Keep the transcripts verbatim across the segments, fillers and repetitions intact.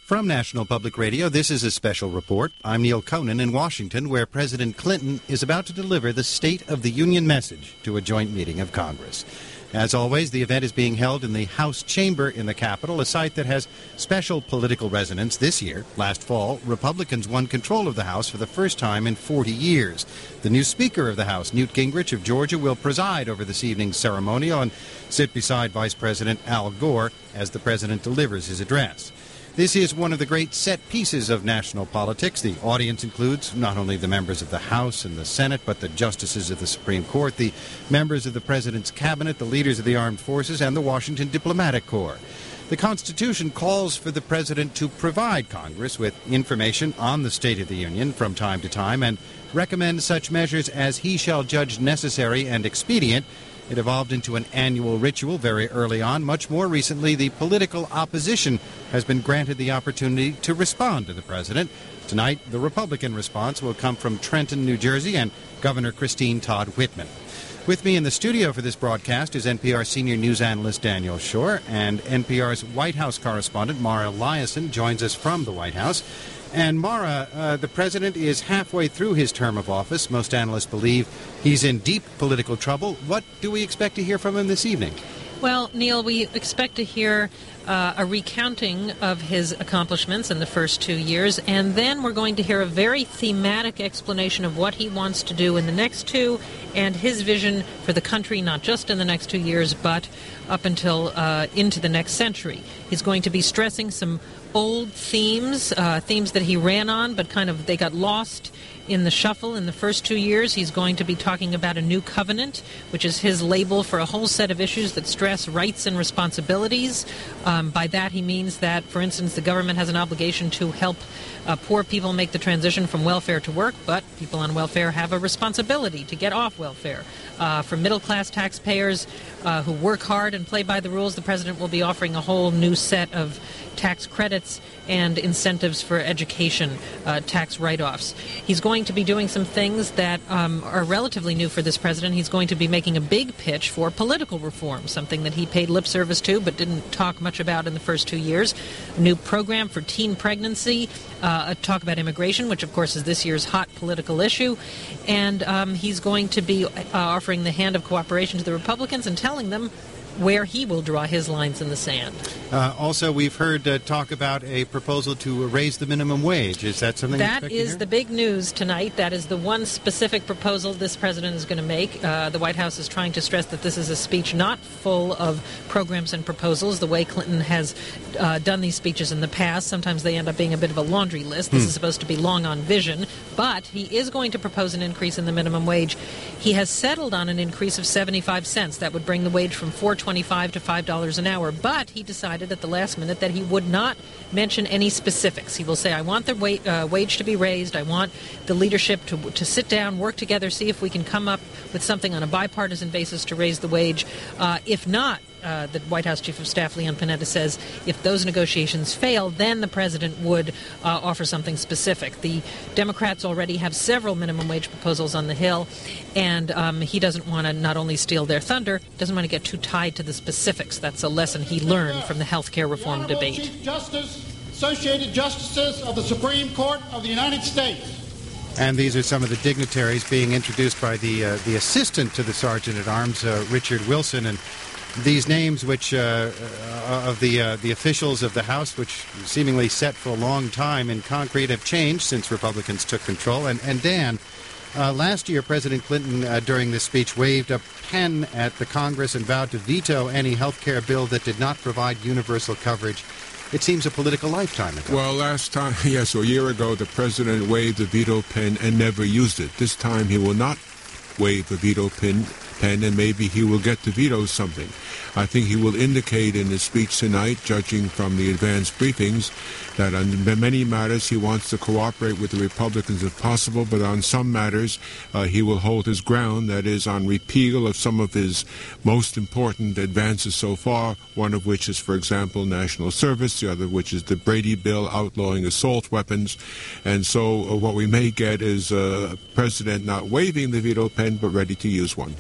From National Public Radio, this is a special report. I'm Neil Conan in Washington, where President Clinton is about to deliver the State of the Union message to a joint meeting of Congress. As always, the event is being held in the House chamber in the Capitol, a site that has special political resonance this year. Last fall, Republicans won control of the House for the first time in forty years. The new Speaker of the House, Newt Gingrich of Georgia, will preside over this evening's ceremonial and sit beside Vice President Al Gore as the president delivers his address. This is one of the great set pieces of national politics. The audience includes not only the members of the House and the Senate, but the justices of the Supreme Court, the members of the President's cabinet, the leaders of the armed forces, and the Washington Diplomatic Corps. The Constitution calls for the President to provide Congress with information on the State of the Union from time to time and recommend such measures as he shall judge necessary and expedient. It evolved into an annual ritual very early on. Much more recently, the political opposition has been granted the opportunity to respond to the president. Tonight, the Republican response will come from Trenton, New Jersey, and Governor Christine Todd Whitman. With me in the studio for this broadcast is N P R senior news analyst Daniel Schorr, and N P R's White House correspondent Mara Liasson joins us from the White House. And Mara, uh, the president is halfway through his term of office. Most analysts believe he's in deep political trouble. What do we expect to hear from him this evening? Well, Neil, we expect to hear uh, a recounting of his accomplishments in the first two years, and then we're going to hear a very thematic explanation of what he wants to do in the next two and his vision for the country, not just in the next two years, but up until uh, into the next century. He's going to be stressing some old themes, uh, themes that he ran on, but kind of they got lost in the shuffle in the first two years. He's going to be talking about a new covenant, which is his label for a whole set of issues that stress rights and responsibilities. Um, by that he means that, for instance, the government has an obligation to help uh, poor people make the transition from welfare to work, but people on welfare have a responsibility to get off welfare. Uh, for middle-class taxpayers uh, who work hard and play by the rules, the president will be offering a whole new set of tax credits and incentives for education, uh, tax write-offs. He's going to be doing some things that um, are relatively new for this president. He's going to be making a big pitch for political reform, something that he paid lip service to but didn't talk much about in the first two years. A new program for teen pregnancy, uh, a talk about immigration, which of course is this year's hot political issue. And um, he's going to be uh, offering the hand of cooperation to the Republicans and telling them where he will draw his lines in the sand. Uh, also, we've heard uh, talk about a proposal to raise the minimum wage. Is that something that is the big news tonight? That is the one specific proposal this president is going to make. Uh, the White House is trying to stress that this is a speech not full of programs and proposals, the way Clinton has uh, done these speeches in the past. Sometimes they end up being a bit of a laundry list. This hmm. is supposed to be long on vision, but he is going to propose an increase in the minimum wage. He has settled on an increase of seventy-five cents. That would bring the wage from four twenty-five to five dollars an hour, but he decided at the last minute that he would not mention any specifics. He will say, I want the wa- uh, wage to be raised. I want the leadership to to sit down, work together, see if we can come up with something on a bipartisan basis to raise the wage. Uh, if not, uh, the White House Chief of Staff Leon Panetta says if those negotiations fail, then the president would uh, offer something specific. The Democrats already have several minimum wage proposals on the Hill, and um, he doesn't want to not only steal their thunder, doesn't want to get too tied to the specifics. That's a lesson he learned from the health care reform the debate. Chief Justice, Associated Justices of the Supreme Court of the United States. And these are some of the dignitaries being introduced by the uh, the assistant to the Sergeant-at-Arms, uh, Richard Wilson. And these names which uh, uh, of the uh, the officials of the House, which seemingly set for a long time in concrete, have changed since Republicans took control. And, and Dan, uh, last year President Clinton, uh, during this speech, waved a pen at the Congress and vowed to veto any health care bill that did not provide universal coverage. It seems a political lifetime ago. Well, last time, yes, a year ago, the president waved the veto pen and never used it. This time he will not wave the veto pen, pen and maybe he will get to veto something. I think he will indicate in his speech tonight, judging from the advanced briefings, that on many matters he wants to cooperate with the Republicans if possible, but on some matters uh, he will hold his ground, that is, on repeal of some of his most important advances so far, one of which is, for example, national service, the other of which is the Brady Bill outlawing assault weapons. And so uh, what we may get is a president not waving the veto pen, but ready to use one.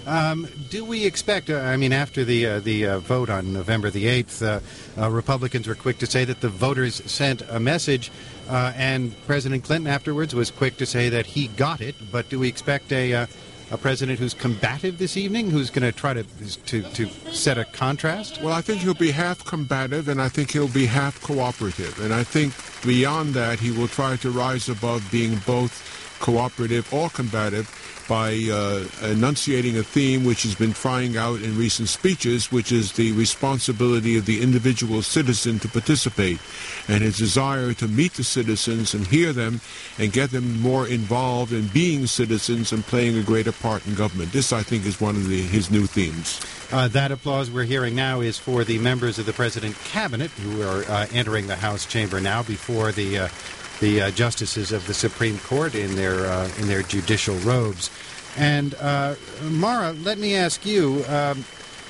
Um, do we expect, uh, I mean, after the uh, the uh, vote on November the eighth, uh, uh, Republicans were quick to say that the voters sent a message, uh, and President Clinton afterwards was quick to say that he got it. But do we expect a, uh, a president who's combative this evening, who's going to try to, to to set a contrast? Well, I think he'll be half combative, and I think he'll be half cooperative. And I think beyond that, he will try to rise above being both cooperative or combative by uh, enunciating a theme which has been trying out in recent speeches, which is the responsibility of the individual citizen to participate, and his desire to meet the citizens and hear them and get them more involved in being citizens and playing a greater part in government. This, I think, is one of the, his new themes. Uh, that applause we're hearing now is for the members of the President Cabinet who are uh, entering the House chamber now before the uh, the uh, justices of the Supreme Court in their uh, in their judicial robes. And uh, Mara, let me ask you, um,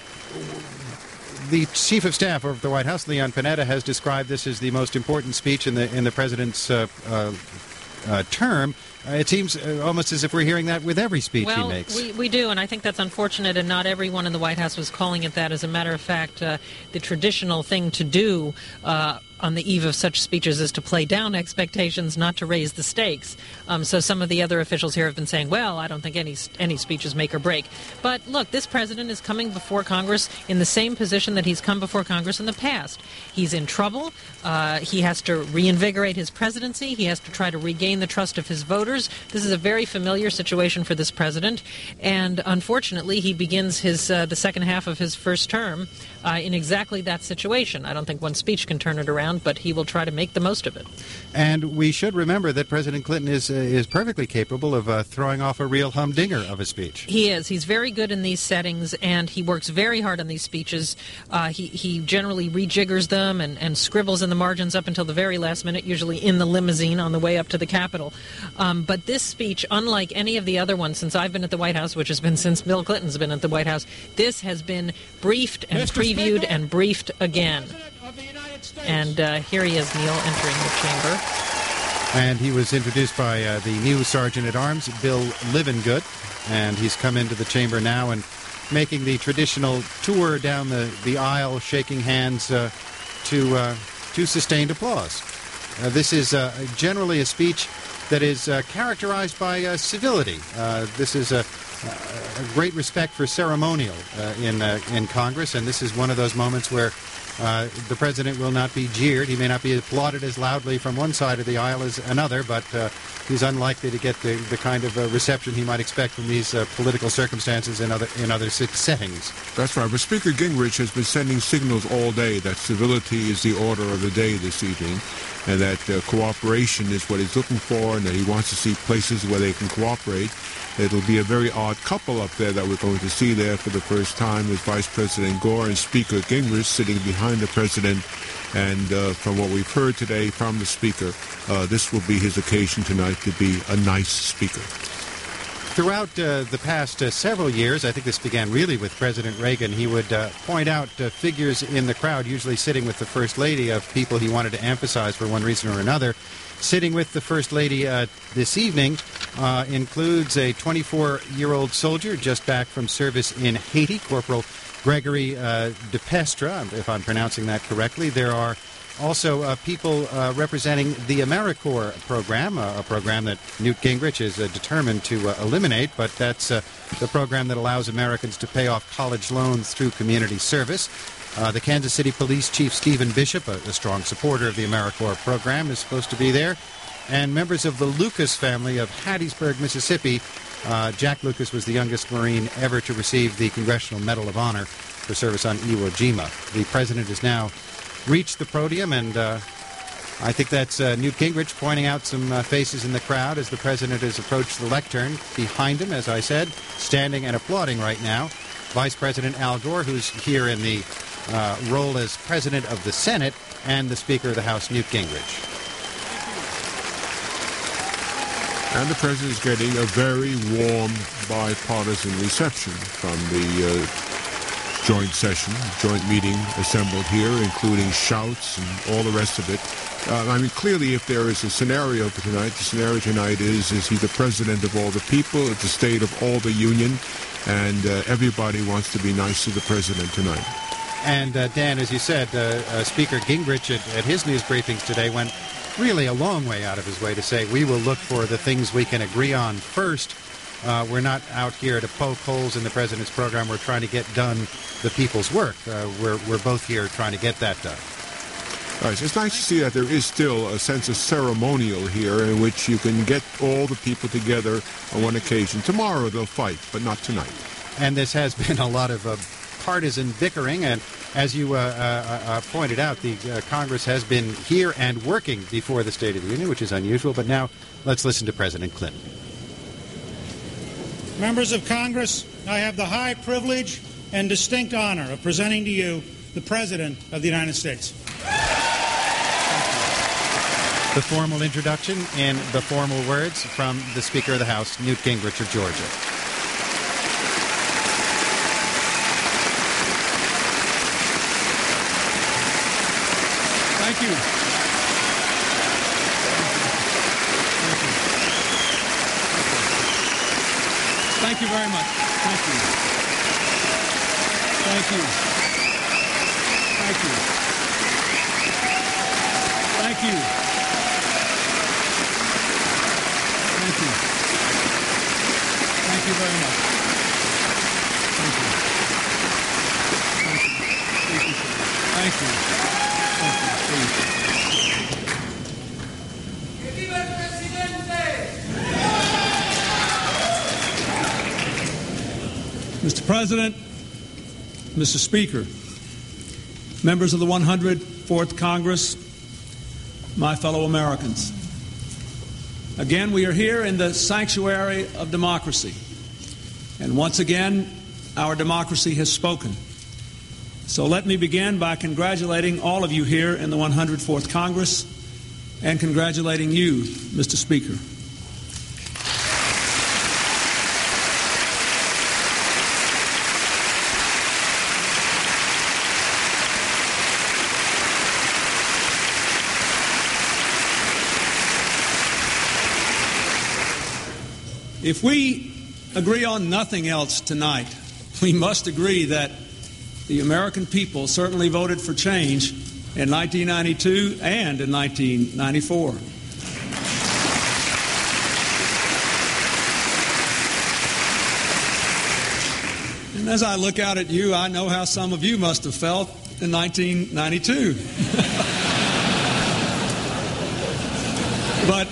the Chief of Staff of the White House, Leon Panetta, has described this as the most important speech in the in the president's uh, uh, uh, term. Uh, it seems uh, almost as if we're hearing that with every speech well, he makes. We, we do, and I think that's unfortunate, and not everyone in the White House was calling it that. As a matter of fact, uh, the traditional thing to do uh, on the eve of such speeches is to play down expectations, not to raise the stakes. Um, so some of the other officials here have been saying, well, I don't think any any speeches make or break. But look, this president is coming before Congress in the same position that he's come before Congress in the past. He's in trouble. Uh, he has to reinvigorate his presidency. He has to try to regain the trust of his voters. This is a very familiar situation for this president, and unfortunately, he begins his uh, the second half of his first term uh, in exactly that situation. I don't think one speech can turn it around, but he will try to make the most of it. And we should remember that President Clinton is uh, is perfectly capable of uh, throwing off a real humdinger of a speech. He is. He's very good in these settings, and he works very hard on these speeches. Uh, he, he generally rejiggers them and, and scribbles in the margins up until the very last minute, usually in the limousine on the way up to the Capitol. Um, but this speech, unlike any of the other ones since I've been at the White House, which has been since Bill Clinton's been at the White House, this has been briefed and Mister previewed Speaker, and briefed again. Of the United States. And uh, here he is, Neil, entering the chamber. And he was introduced by uh, the new Sergeant-at-Arms, Bill Livengood, and he's come into the chamber now and making the traditional tour down the, the aisle, shaking hands uh, to, uh, to sustained applause. Uh, this is uh, generally a speech that is uh, characterized by uh, civility. Uh, this is a, a great respect for ceremonial uh, in, uh, in Congress, and this is one of those moments where Uh, the president will not be jeered. He may not be applauded as loudly from one side of the aisle as another, but uh, he's unlikely to get the, the kind of uh, reception he might expect from these uh, political circumstances in other in other settings. That's right. But Speaker Gingrich has been sending signals all day that civility is the order of the day this evening, and that uh, cooperation is what he's looking for, and that he wants to see places where they can cooperate. It'll be a very odd couple up there that we're going to see there for the first time, with Vice President Gore and Speaker Gingrich sitting behind the president. And uh, from what we've heard today from the Speaker, uh, this will be his occasion tonight to be a nice speaker. Throughout uh, the past uh, several years, I think this began really with President Reagan, he would uh, point out uh, figures in the crowd, usually sitting with the First Lady, of people he wanted to emphasize for one reason or another. Sitting with the First Lady uh, this evening uh, includes a twenty-four-year-old soldier just back from service in Haiti, Corporal Gregory uh, DePestra, if I'm pronouncing that correctly. There are also uh, people uh, representing the AmeriCorps program, uh, a program that Newt Gingrich is uh, determined to uh, eliminate, but that's uh, the program that allows Americans to pay off college loans through community service. Uh, the Kansas City Police Chief Stephen Bishop, a, a strong supporter of the AmeriCorps program, is supposed to be there. And members of the Lucas family of Hattiesburg, Mississippi. Uh, Jack Lucas was the youngest Marine ever to receive the Congressional Medal of Honor for service on Iwo Jima. The president has now reached the podium, and uh, I think that's uh, Newt Gingrich pointing out some uh, faces in the crowd as the president has approached the lectern. Behind him, as I said, standing and applauding right now, Vice President Al Gore, who's here in the uh, role as President of the Senate, and the Speaker of the House, Newt Gingrich. And the president is getting a very warm bipartisan reception from the uh, joint session, joint meeting assembled here, including shouts and all the rest of it. Uh, I mean, clearly, if there is a scenario for tonight, the scenario tonight is, is he the president of all the people? It's the state of all the union, and uh, everybody wants to be nice to the president tonight. And, uh, Dan, as you said, uh, uh, Speaker Gingrich at, at his news briefings today went really a long way out of his way to say we will look for the things we can agree on first. Uh, we're not out here to poke holes in the president's program. We're trying to get done the people's work. Uh, we're, we're both here trying to get that done. All right, so it's nice to see that there is still a sense of ceremonial here in which you can get all the people together on one occasion. Tomorrow they'll fight, but not tonight. And this has been a lot of uh, partisan bickering, and as you uh, uh, uh, pointed out, the uh, Congress has been here and working before the State of the Union, which is unusual. But now let's listen to President Clinton. Members of Congress, I have the high privilege and distinct honor of presenting to you the President of the United States. The formal introduction in the formal words from the Speaker of the House, Newt Gingrich of Georgia. Thank you. Thank you very much. Thank you. Thank you. Thank you. Thank you. Thank you. Thank you very much. Thank you. Thank you. Thank you. Thank you. Thank you. Mister President, Mister Speaker, members of the one hundred fourth Congress, my fellow Americans. Again, we are here in the sanctuary of democracy. And once again, our democracy has spoken. So let me begin by congratulating all of you here in the one hundred fourth Congress and congratulating you, Mister Speaker. If we agree on nothing else tonight, we must agree that the American people certainly voted for change in nineteen ninety-two and in nineteen ninety-four. And as I look out at you, I know how some of you must have felt in nineteen ninety-two. But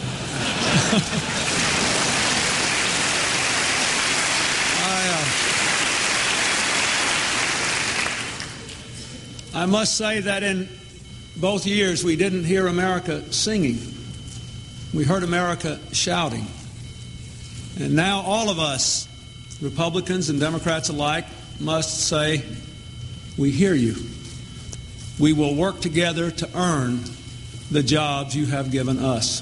I must say that in both years we didn't hear America singing. We heard America shouting. And now all of us, Republicans and Democrats alike, must say, we hear you. We will work together to earn the jobs you have given us.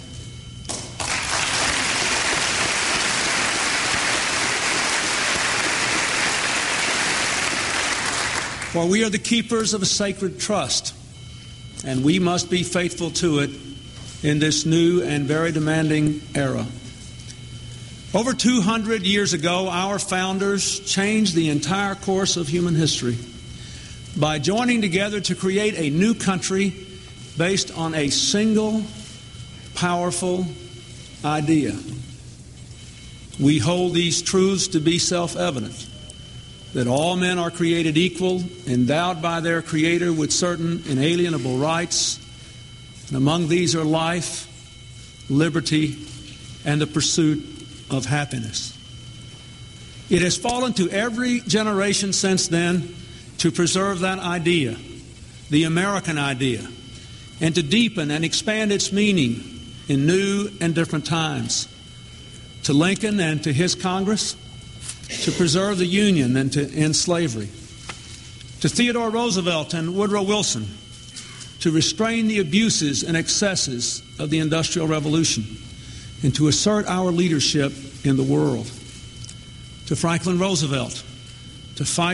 For we are the keepers of a sacred trust, and we must be faithful to it in this new and very demanding era. Over two hundred years ago, our founders changed the entire course of human history by joining together to create a new country based on a single, powerful idea. We hold these truths to be self-evident, that all men are created equal, endowed by their Creator with certain inalienable rights, and among these are life, liberty, and the pursuit of happiness. It has fallen to every generation since then to preserve that idea, the American idea, and to deepen and expand its meaning in new and different times. To Lincoln and to his Congress, to preserve the Union and to end slavery. To Theodore Roosevelt and Woodrow Wilson, to restrain the abuses and excesses of the Industrial Revolution and to assert our leadership in the world. To Franklin Roosevelt, to fight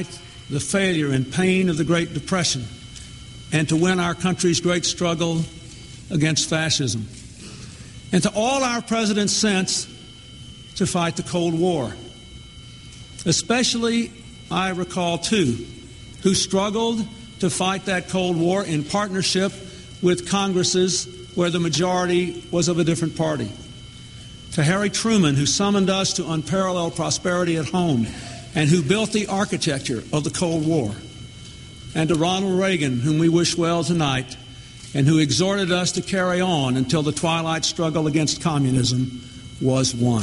the failure and pain of the Great Depression and to win our country's great struggle against fascism. And to all our presidents since, to fight the Cold War. Especially, I recall two who struggled to fight that Cold War in partnership with Congresses where the majority was of a different party. To Harry Truman, who summoned us to unparalleled prosperity at home and who built the architecture of the Cold War. And to Ronald Reagan, whom we wish well tonight, and who exhorted us to carry on until the twilight struggle against communism was won.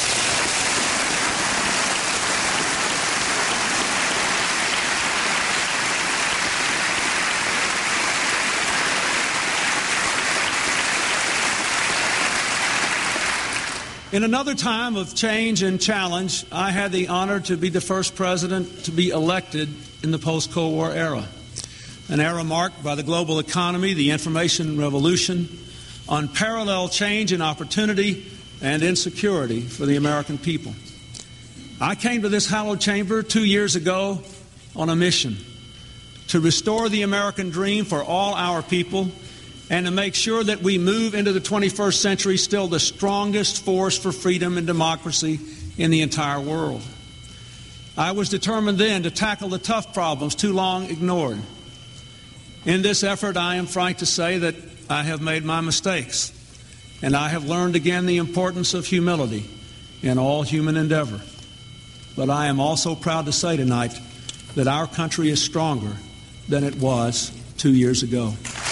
In another time of change and challenge, I had the honor to be the first president to be elected in the post-Cold War era, an era marked by the global economy, the information revolution, unparalleled change and opportunity, and insecurity for the American people. I came to this hallowed chamber two years ago on a mission to restore the American dream for all our people and to make sure that we move into the twenty-first century still the strongest force for freedom and democracy in the entire world. I was determined then to tackle the tough problems too long ignored. In this effort, I am frank to say that I have made my mistakes, and I have learned again the importance of humility in all human endeavor. But I am also proud to say tonight that our country is stronger than it was two years ago.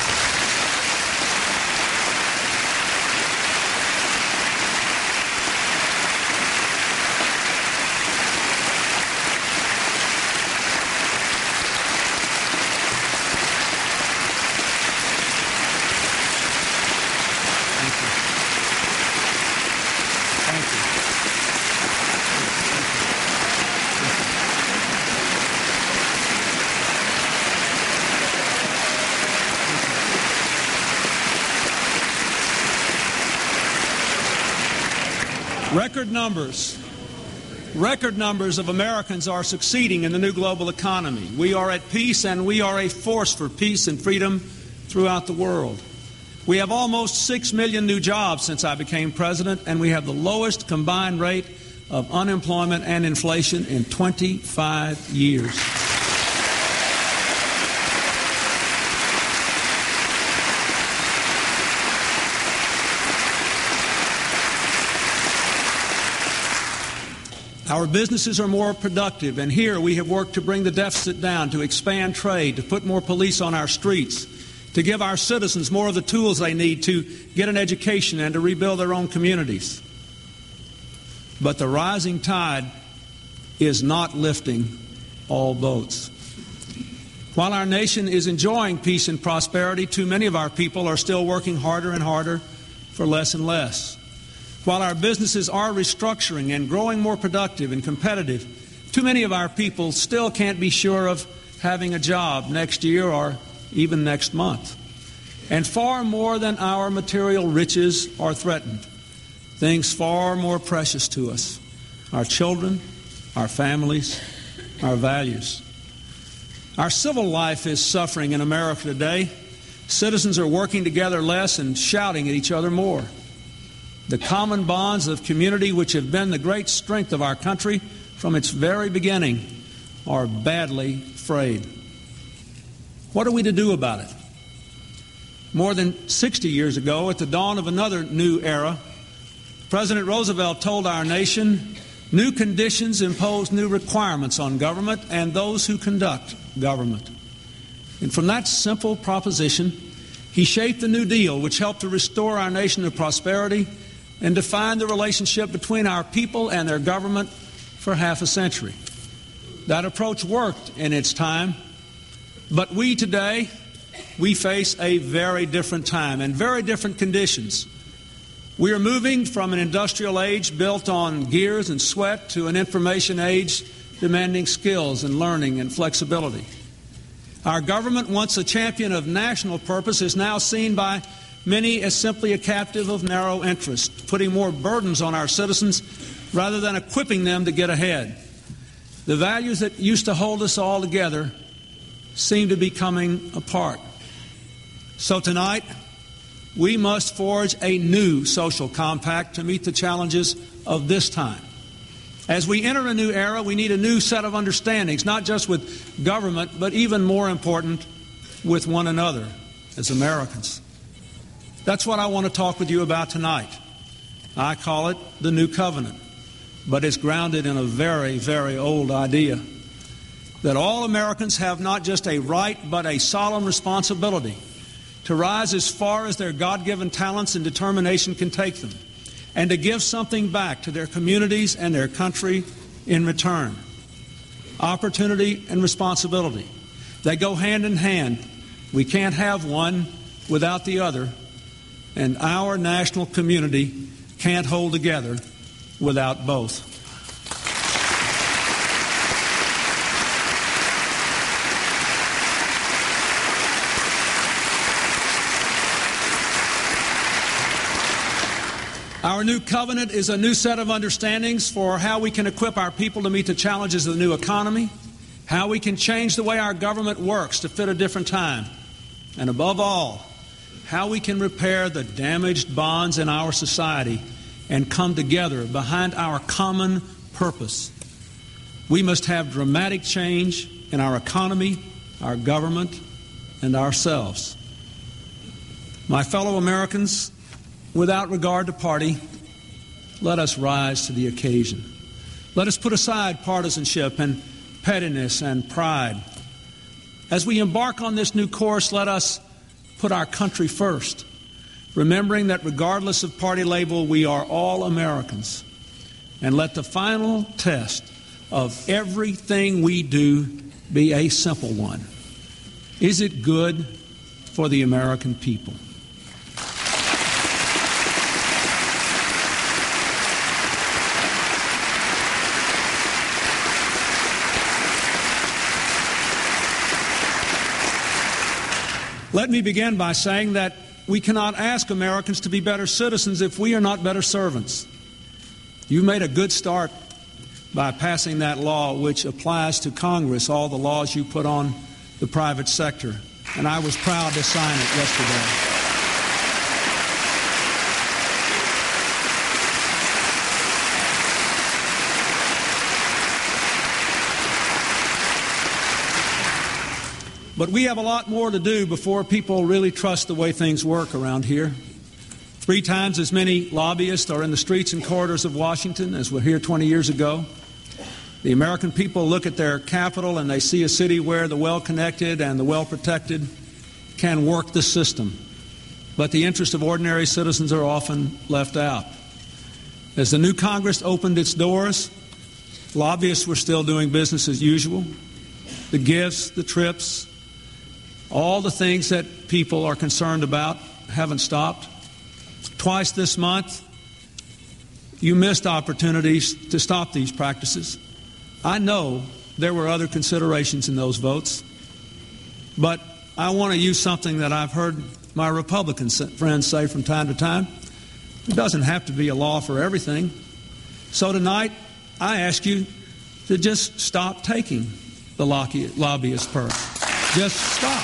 Record numbers, record numbers of Americans are succeeding in the new global economy. We are at peace, and we are a force for peace and freedom throughout the world. We have almost six million new jobs since I became president, and we have the lowest combined rate of unemployment and inflation in twenty-five years. Our businesses are more productive, and here we have worked to bring the deficit down, to expand trade, to put more police on our streets, to give our citizens more of the tools they need to get an education and to rebuild their own communities. But the rising tide is not lifting all boats. While our nation is enjoying peace and prosperity, too many of our people are still working harder and harder for less and less. While our businesses are restructuring and growing more productive and competitive, too many of our people still can't be sure of having a job next year or even next month. And far more than our material riches are threatened, things far more precious to us: our children, our families, our values. Our civil life is suffering in America today. Citizens are working together less and shouting at each other more. The common bonds of community, which have been the great strength of our country from its very beginning, are badly frayed. What are we to do about it? More than sixty years ago, at the dawn of another new era, President Roosevelt told our nation, new conditions impose new requirements on government and those who conduct government. And from that simple proposition, he shaped the New Deal, which helped to restore our nation to prosperity and define the relationship between our people and their government for half a century. That approach worked in its time, but we today, we face a very different time and very different conditions. We are moving from an industrial age built on gears and sweat to an information age demanding skills and learning and flexibility. Our government, once a champion of national purpose, is now seen by many as simply a captive of narrow interest, putting more burdens on our citizens rather than equipping them to get ahead. The values that used to hold us all together seem to be coming apart. So tonight, we must forge a new social compact to meet the challenges of this time. As we enter a new era, we need a new set of understandings, not just with government, but even more important, with one another as Americans. That's what I want to talk with you about tonight. I call it the New Covenant, but it's grounded in a very, very old idea that all Americans have not just a right, but a solemn responsibility to rise as far as their God-given talents and determination can take them, and to give something back to their communities and their country in return. Opportunity and responsibility, they go hand in hand. We can't have one without the other, and our national community can't hold together without both. Our new covenant is a new set of understandings for how we can equip our people to meet the challenges of the new economy, how we can change the way our government works to fit a different time, and above all, how we can repair the damaged bonds in our society and come together behind our common purpose. We must have dramatic change in our economy, our government, and ourselves. My fellow Americans, without regard to party, let us rise to the occasion. Let us put aside partisanship and pettiness and pride. As we embark on this new course, let us put our country first, remembering that regardless of party label, we are all Americans. And let the final test of everything we do be a simple one. Is it good for the American people? Let me begin by saying that we cannot ask Americans to be better citizens if we are not better servants. You've made a good start by passing that law which applies to Congress, all the laws you put on the private sector, and I was proud to sign it yesterday. But we have a lot more to do before people really trust the way things work around here. Three times as many lobbyists are in the streets and corridors of Washington as were here twenty years ago. The American people look at their capital and they see a city where the well-connected and the well-protected can work the system. But the interests of ordinary citizens are often left out. As the new Congress opened its doors, lobbyists were still doing business as usual. The gifts, the trips, all the things that people are concerned about haven't stopped. Twice this month, you missed opportunities to stop these practices. I know there were other considerations in those votes, but I want to use something that I've heard my Republican friends say from time to time. It doesn't have to be a law for everything. So tonight, I ask you to just stop taking the lobbyist perk. Just stop.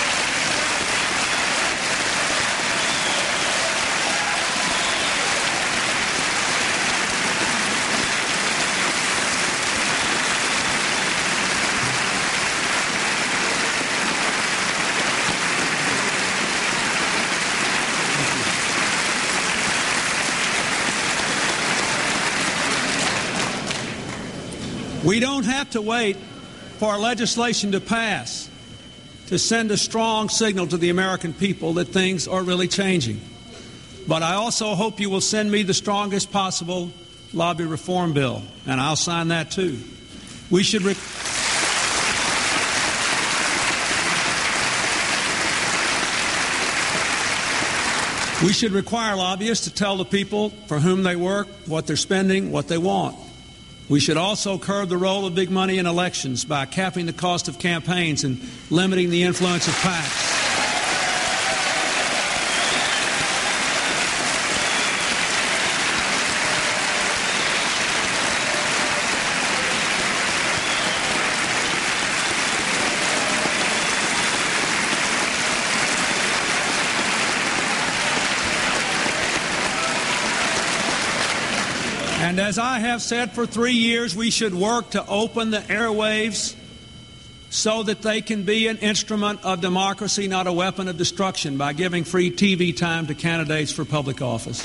We don't have to wait for legislation to pass to send a strong signal to the American people that things are really changing. But I also hope you will send me the strongest possible lobby reform bill, and I'll sign that too. We should re- we should require lobbyists to tell the people for whom they work, what they're spending, what they want. We should also curb the role of big money in elections by capping the cost of campaigns and limiting the influence of PACs. And as I have said for three years, we should work to open the airwaves so that they can be an instrument of democracy, not a weapon of destruction, by giving free T V time to candidates for public office.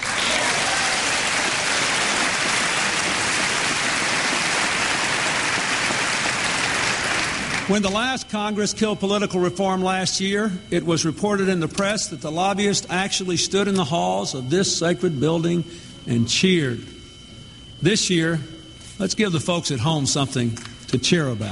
When the last Congress killed political reform last year, it was reported in the press that the lobbyists actually stood in the halls of this sacred building and cheered. This year, let's give the folks at home something to cheer about.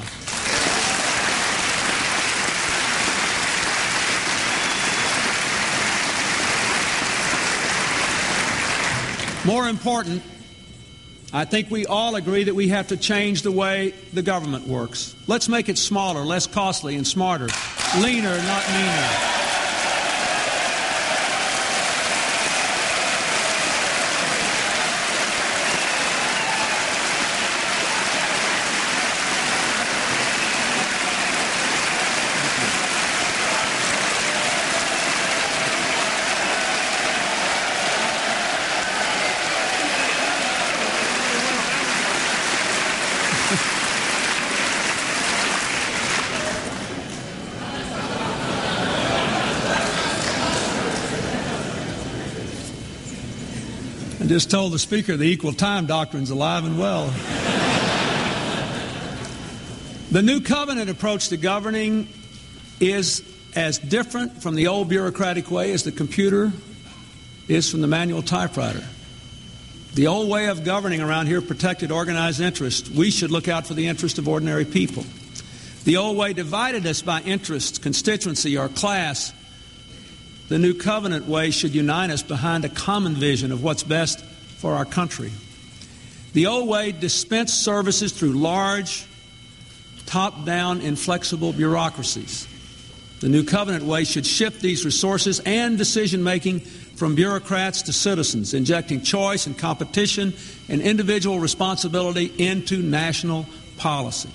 More important, I think we all agree that we have to change the way the government works. Let's make it smaller, less costly, and smarter. Leaner, not meaner. I just told the Speaker the equal time doctrine's alive and well. The new covenant approach to governing is as different from the old bureaucratic way as the computer is from the manual typewriter. The old way of governing around here protected organized interest. We should look out for the interest of ordinary people. The old way divided us by interest, constituency, or class. The new covenant way should unite us behind a common vision of what's best for our country. The old way dispensed services through large, top-down, inflexible bureaucracies. The new covenant way should shift these resources and decision-making from bureaucrats to citizens, injecting choice and competition and individual responsibility into national policy.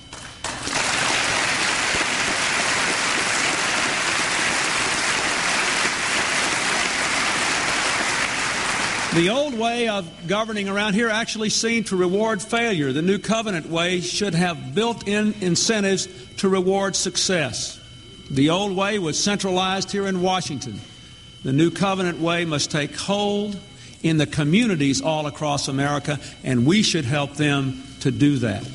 The old way of governing around here actually seemed to reward failure. The new covenant way should have built-in incentives to reward success. The old way was centralized here in Washington. The new covenant way must take hold in the communities all across America, and we should help them to do that.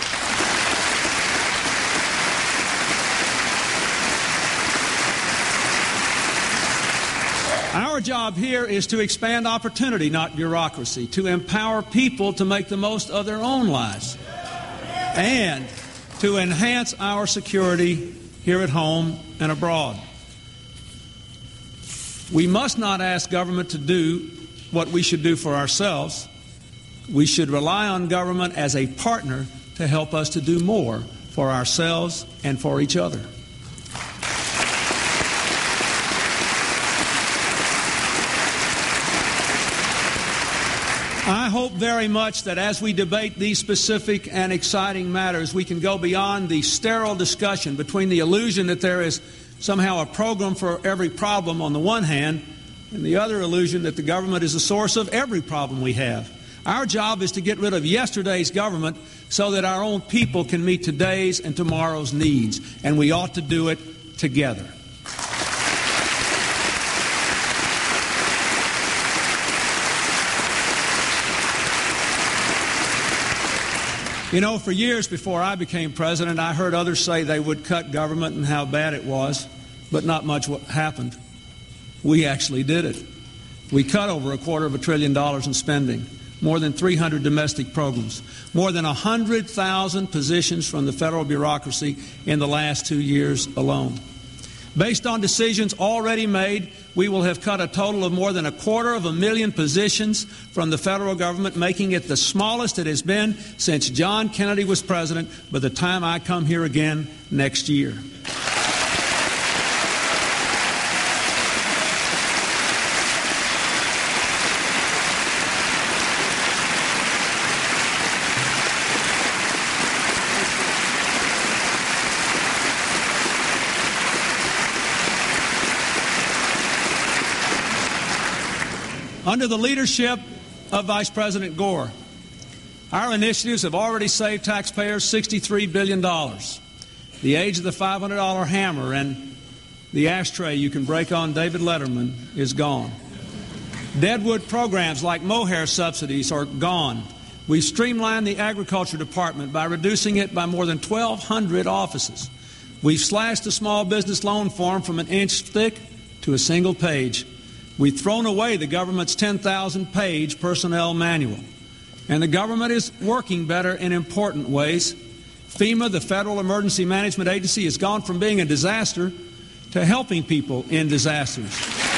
Our job here is to expand opportunity, not bureaucracy, to empower people to make the most of their own lives, and to enhance our security here at home and abroad. We must not ask government to do what we should do for ourselves. We should rely on government as a partner to help us to do more for ourselves and for each other. I hope very much that as we debate these specific and exciting matters, we can go beyond the sterile discussion between the illusion that there is somehow a program for every problem on the one hand, and the other illusion that the government is the source of every problem we have. Our job is to get rid of yesterday's government so that our own people can meet today's and tomorrow's needs, and we ought to do it together. You know, for years before I became president, I heard others say they would cut government and how bad it was, but not much what happened. We actually did it. We cut over a quarter of a trillion dollars in spending, more than three hundred domestic programs, more than one hundred thousand positions from the federal bureaucracy in the last two years alone. Based on decisions already made, we will have cut a total of more than a quarter of a million positions from the federal government, making it the smallest it has been since John Kennedy was president by the time I come here again next year. Under the leadership of Vice President Gore, Our initiatives have already saved taxpayers sixty-three billion dollars. The age of the five hundred dollar hammer and the ashtray you can break on David Letterman is gone. Deadwood programs like mohair subsidies are gone. We've streamlined the Agriculture Department by reducing it by more than twelve hundred offices. We've slashed the small business loan form from an inch thick to a single page. We've thrown away the government's ten thousand page personnel manual. And the government is working better in important ways. FEMA, the Federal Emergency Management Agency, has gone from being a disaster to helping people in disasters.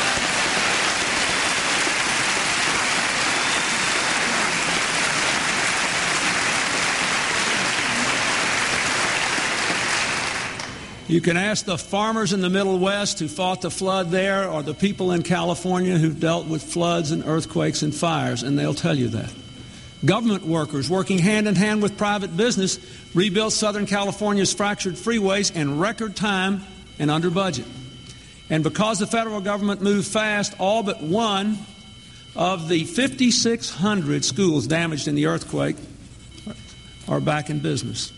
You can ask the farmers in the Middle West who fought the flood there, or the people in California who've dealt with floods and earthquakes and fires, and they'll tell you that. Government workers working hand in hand with private business rebuilt Southern California's fractured freeways in record time and under budget. And because the federal government moved fast, all but one of the fifty-six hundred schools damaged in the earthquake are back in business.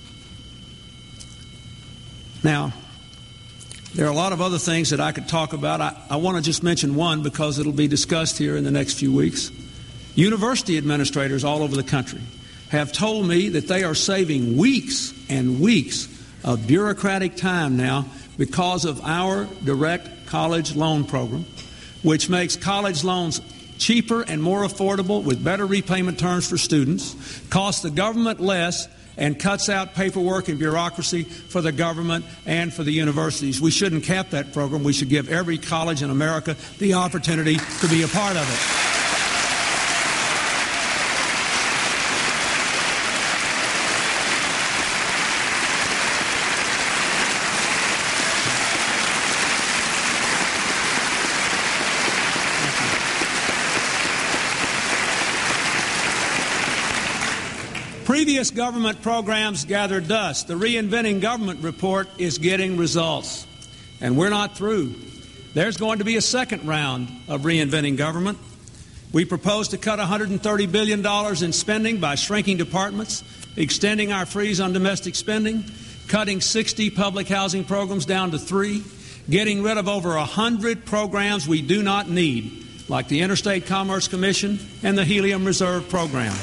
Now, there are a lot of other things that I could talk about. I, I want to just mention one because it'll be discussed here in the next few weeks. University administrators all over the country have told me that they are saving weeks and weeks of bureaucratic time now because of our direct college loan program, which makes college loans cheaper and more affordable with better repayment terms for students, costs the government less, and cuts out paperwork and bureaucracy for the government and for the universities. We shouldn't cap that program. We should give every college in America the opportunity to be a part of it. Previous government programs gathered dust. The Reinventing Government report is getting results. And we're not through. There's going to be a second round of Reinventing Government. We propose to cut one hundred thirty billion dollars in spending by shrinking departments, extending our freeze on domestic spending, cutting sixty public housing programs down to three, getting rid of over one hundred programs we do not need, like the Interstate Commerce Commission and the Helium Reserve Program.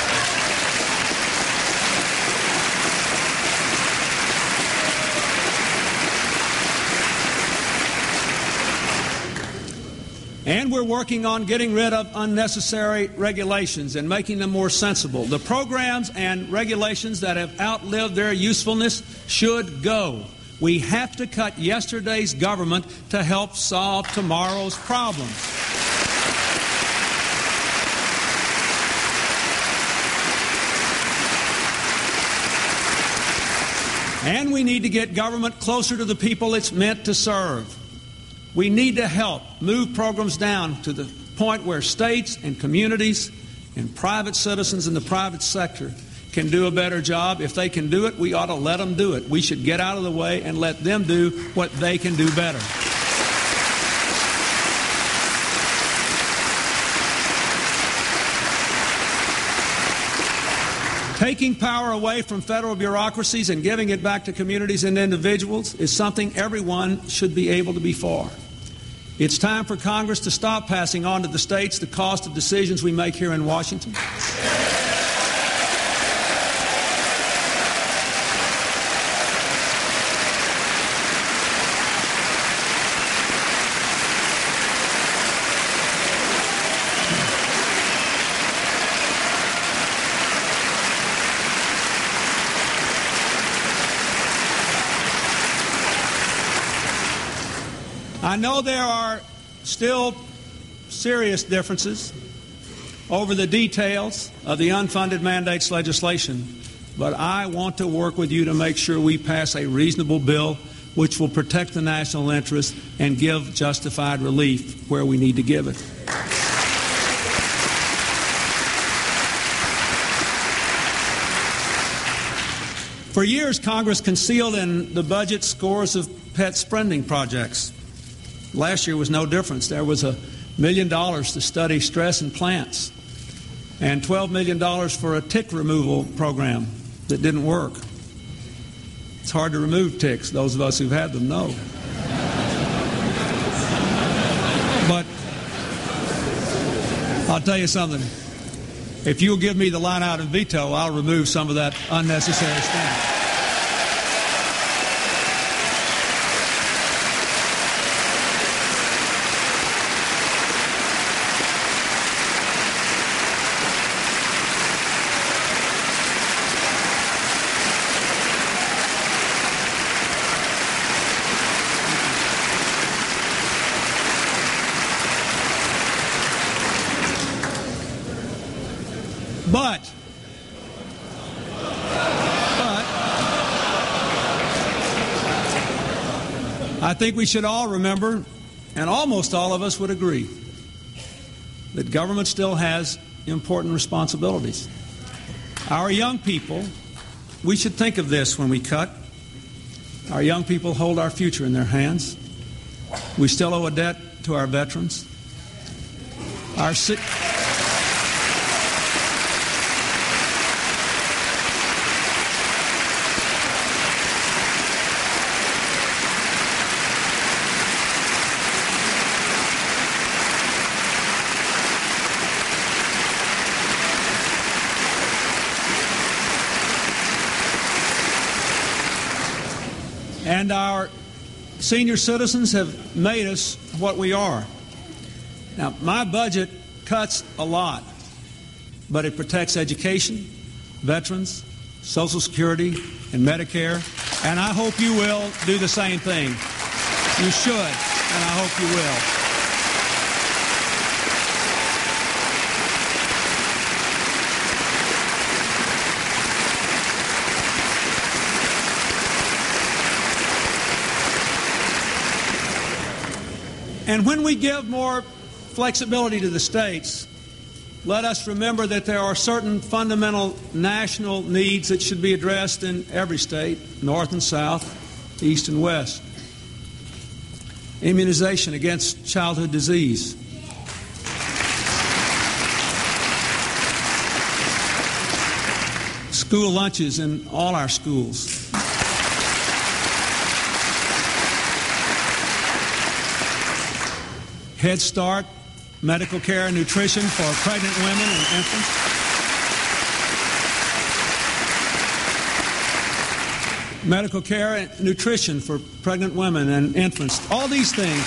And we're working on getting rid of unnecessary regulations and making them more sensible. The programs and regulations that have outlived their usefulness should go. We have to cut yesterday's government to help solve tomorrow's problems. And we need to get government closer to the people it's meant to serve. We need to help move programs down to the point where states and communities and private citizens in the private sector can do a better job. If they can do it, we ought to let them do it. We should get out of the way and let them do what they can do better. Taking power away from federal bureaucracies and giving it back to communities and individuals is something everyone should be able to be for. It's time for Congress to stop passing on to the states the cost of decisions we make here in Washington. I know there are still serious differences over the details of the unfunded mandates legislation, but I want to work with you to make sure we pass a reasonable bill which will protect the national interest and give justified relief where we need to give it. For years, Congress concealed in the budget scores of pet spending projects. Last year was no difference. There was a million dollars to study stress in plants. and twelve million dollars for a tick removal program that didn't work. It's hard to remove ticks. Those of us who've had them know. But I'll tell you something. If you'll give me the line out and veto, I'll remove some of that unnecessary spending. But, but, I think we should all remember, and almost all of us would agree, that government still has important responsibilities. Our young people, we should think of this when we cut. Our young people hold our future in their hands. We still owe a debt to our veterans. Our si- And our senior citizens have made us what we are. Now, my budget cuts a lot, but it protects education, veterans, Social Security, and Medicare, and I hope you will do the same thing. You should, and I hope you will. And when we give more flexibility to the states, let us remember that there are certain fundamental national needs that should be addressed in every state, north and south, east and west. Immunization against childhood disease. School lunches in all our schools. Head Start, medical care and nutrition for pregnant women and infants. Medical care and nutrition for pregnant women and infants. All these things.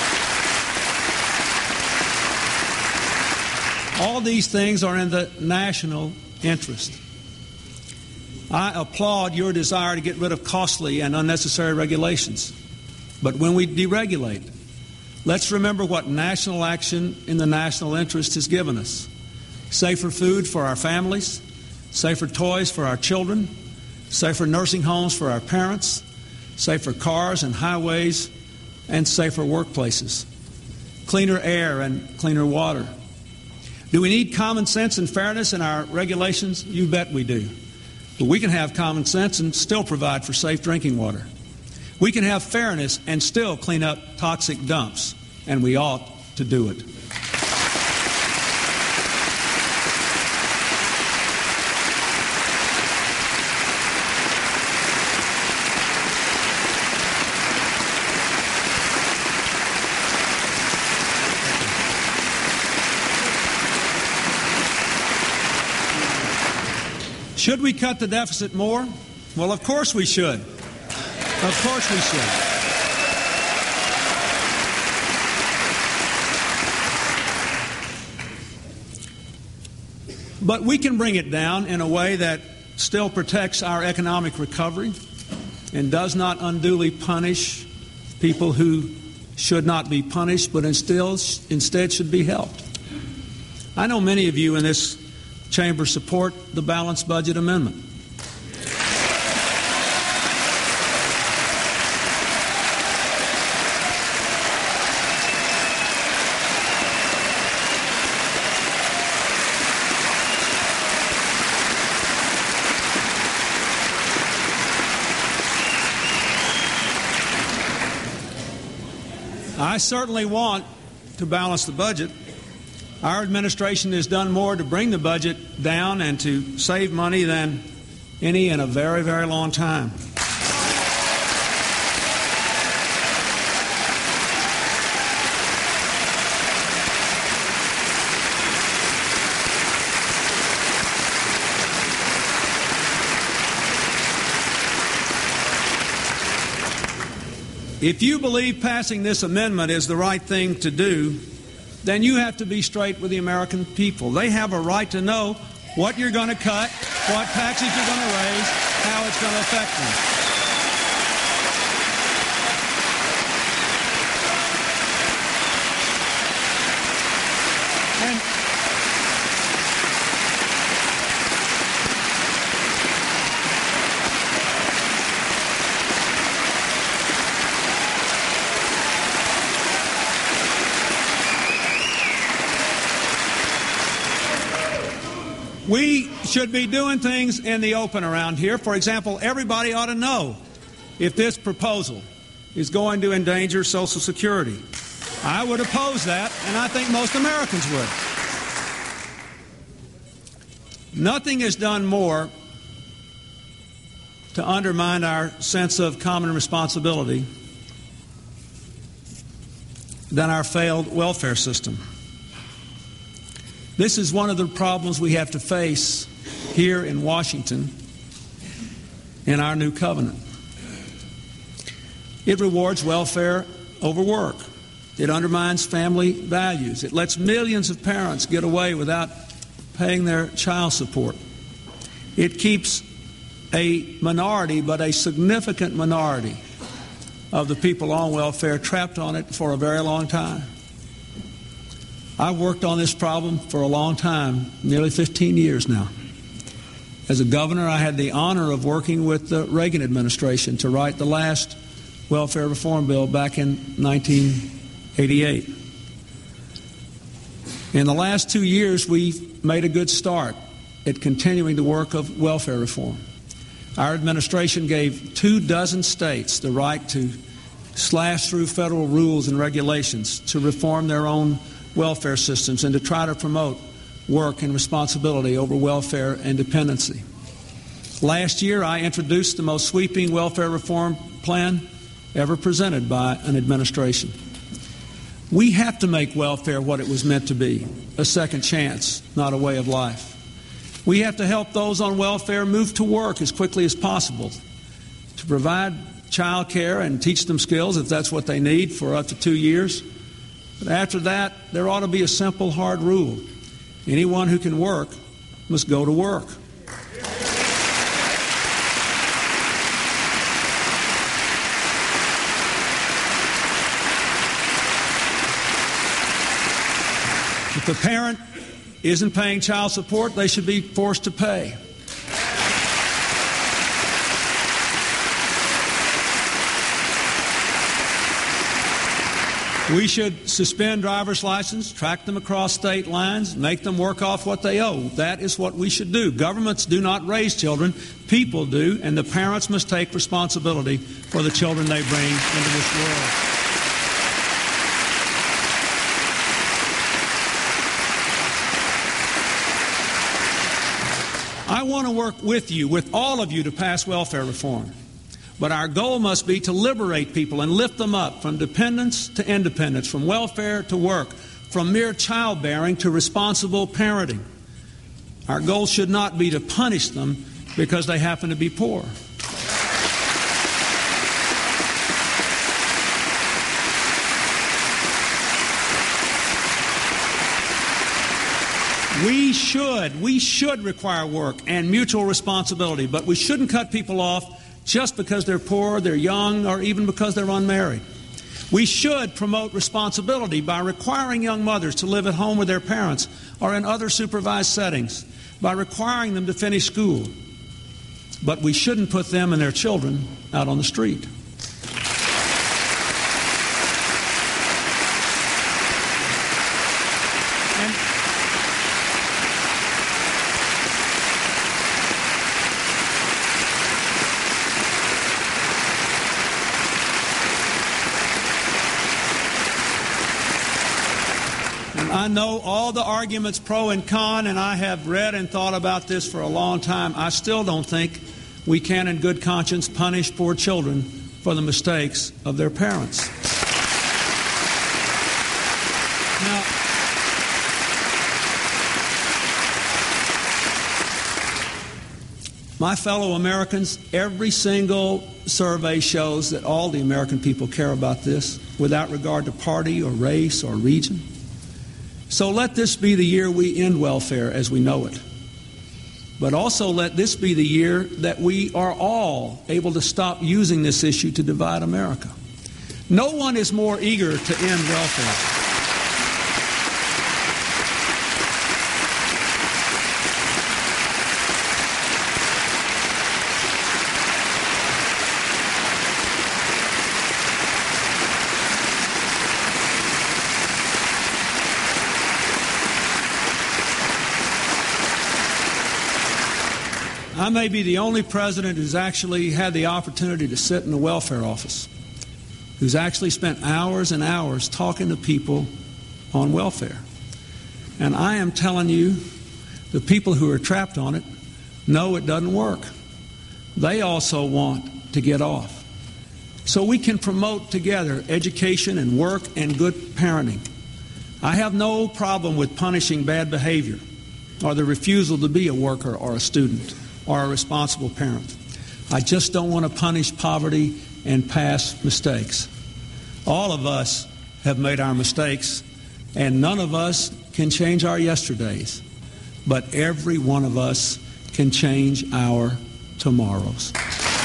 All these things are in the national interest. I applaud your desire to get rid of costly and unnecessary regulations. But when we deregulate, let's remember what national action in the national interest has given us. Safer food for our families, safer toys for our children, safer nursing homes for our parents, safer cars and highways, and safer workplaces, cleaner air and cleaner water. Do we need common sense and fairness in our regulations? You bet we do. But we can have common sense and still provide for safe drinking water. We can have fairness and still clean up toxic dumps, and we ought to do it. Should we cut the deficit more? Well, of course we should. Of course we should. But we can bring it down in a way that still protects our economic recovery and does not unduly punish people who should not be punished, but instead, instead should be helped. I know many of you in this chamber support the balanced budget amendment. I certainly want to balance the budget. Our administration has done more to bring the budget down and to save money than any in a very, very long time. If you believe passing this amendment is the right thing to do, then you have to be straight with the American people. They have a right to know what you're going to cut, what taxes you're going to raise, how it's going to affect them. And we should be doing things in the open around here. For example, everybody ought to know if this proposal is going to endanger Social Security. I would oppose that, and I think most Americans would. Nothing is done more to undermine our sense of common responsibility than our failed welfare system. This is one of the problems we have to face here in Washington in our new covenant. It rewards welfare over work. It undermines family values. It lets millions of parents get away without paying their child support. It keeps a minority, but a significant minority, of the people on welfare trapped on it for a very long time. I've worked on this problem for a long time, nearly fifteen years now. As a governor, I had the honor of working with the Reagan administration to write the last welfare reform bill back in nineteen eighty-eight. In the last two years, we've made a good start at continuing the work of welfare reform. Our administration gave two dozen states the right to slash through federal rules and regulations to reform their own welfare systems and to try to promote work and responsibility over welfare and dependency. Last year, I introduced the most sweeping welfare reform plan ever presented by an administration. We have to make welfare what it was meant to be, a second chance, not a way of life. We have to help those on welfare move to work as quickly as possible, to provide child care and teach them skills if that's what they need for up to two years. But after that, there ought to be a simple, hard rule. Anyone who can work must go to work. If the parent isn't paying child support, they should be forced to pay. We should suspend driver's license, track them across state lines, make them work off what they owe. That is what we should do. Governments do not raise children. People do, and the parents must take responsibility for the children they bring into this world. I want to work with you, with all of you, to pass welfare reform. But our goal must be to liberate people and lift them up from dependence to independence, from welfare to work, from mere childbearing to responsible parenting. Our goal should not be to punish them because they happen to be poor. We should, we should require work and mutual responsibility, but we shouldn't cut people off just because they're poor, they're young, or even because they're unmarried. We should promote responsibility by requiring young mothers to live at home with their parents or in other supervised settings, by requiring them to finish school. But we shouldn't put them and their children out on the street. I know all the arguments pro and con, and I have read and thought about this for a long time. I still don't think we can, in good conscience, punish poor children for the mistakes of their parents. Now, my fellow Americans, every single survey shows that all the American people care about this, without regard to party or race or region. So let this be the year we end welfare as we know it. But also let this be the year that we are all able to stop using this issue to divide America. No one is more eager to end welfare. I may be the only president who's actually had the opportunity to sit in the welfare office, who's actually spent hours and hours talking to people on welfare. And I am telling you, the people who are trapped on it know it doesn't work. They also want to get off. So we can promote together education and work and good parenting. I have no problem with punishing bad behavior or the refusal to be a worker or a student or a responsible parent. I just don't want to punish poverty and past mistakes. All of us have made our mistakes, and none of us can change our yesterdays, but every one of us can change our tomorrows.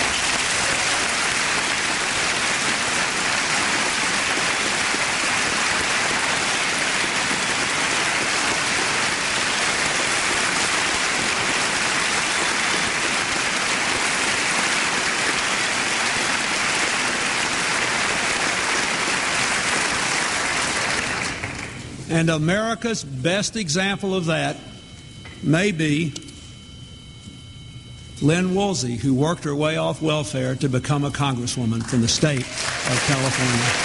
And America's best example of that may be Lynn Woolsey, who worked her way off welfare to become a congresswoman from the state of California.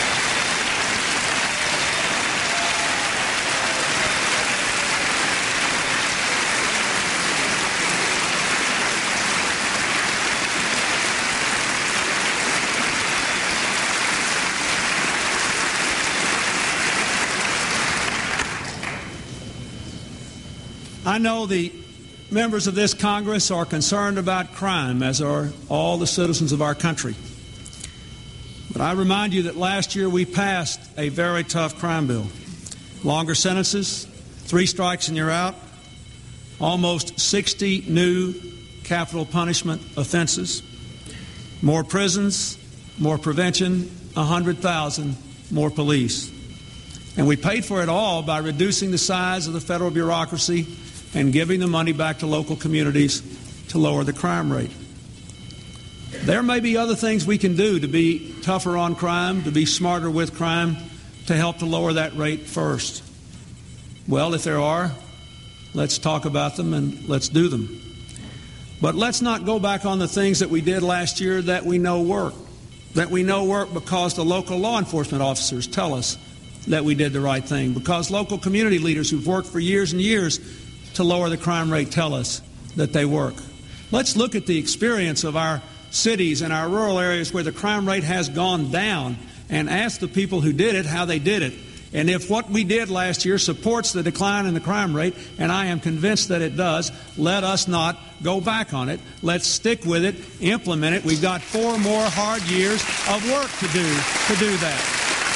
I know the members of this Congress are concerned about crime, as are all the citizens of our country. But I remind you that last year we passed a very tough crime bill. Longer sentences, three strikes and you're out, almost sixty new capital punishment offenses, more prisons, more prevention, one hundred thousand more police. And we paid for it all by reducing the size of the federal bureaucracy and giving the money back to local communities to lower the crime rate. There may be other things we can do to be tougher on crime, to be smarter with crime, to help to lower that rate first. Well, if there are, let's talk about them and let's do them. But let's not go back on the things that we did last year that we know work, that we know work because the local law enforcement officers tell us that we did the right thing, because local community leaders who've worked for years and years to lower the crime rate tell us that they work. Let's look at the experience of our cities and our rural areas where the crime rate has gone down and ask the people who did it how they did it. And if what we did last year supports the decline in the crime rate, and I am convinced that it does, let us not go back on it. Let's stick with it, implement it. We've got four more hard years of work to do to do that.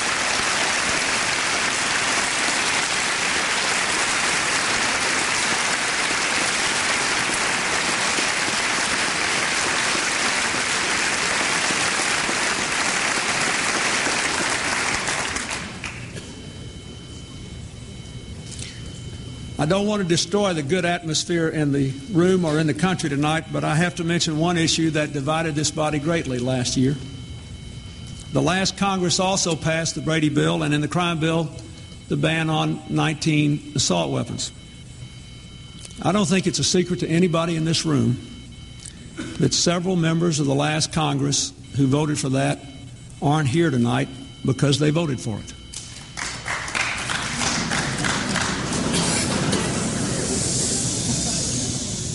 I don't want to destroy the good atmosphere in the room or in the country tonight, but I have to mention one issue that divided this body greatly last year. The last Congress also passed the Brady Bill, and in the crime bill, the ban on nineteen assault weapons. I don't think it's a secret to anybody in this room that several members of the last Congress who voted for that aren't here tonight because they voted for it.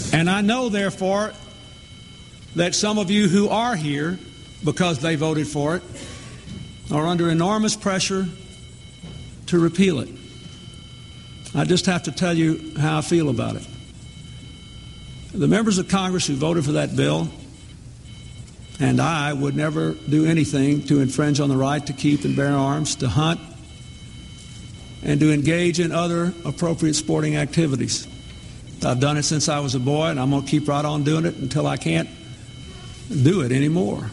And I know, therefore, that some of you who are here because they voted for it are under enormous pressure to repeal it. I just have to tell you how I feel about it. The members of Congress who voted for that bill and I would never do anything to infringe on the right to keep and bear arms, to hunt, and to engage in other appropriate sporting activities. I've done it since I was a boy, and I'm going to keep right on doing it until I can't do it anymore.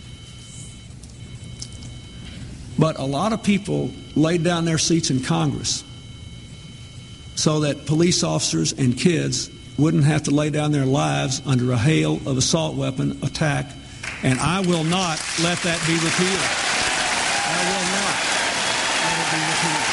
But a lot of people laid down their seats in Congress so that police officers and kids wouldn't have to lay down their lives under a hail of assault weapon attack, and I will not let that be repealed. I will not let it be repealed.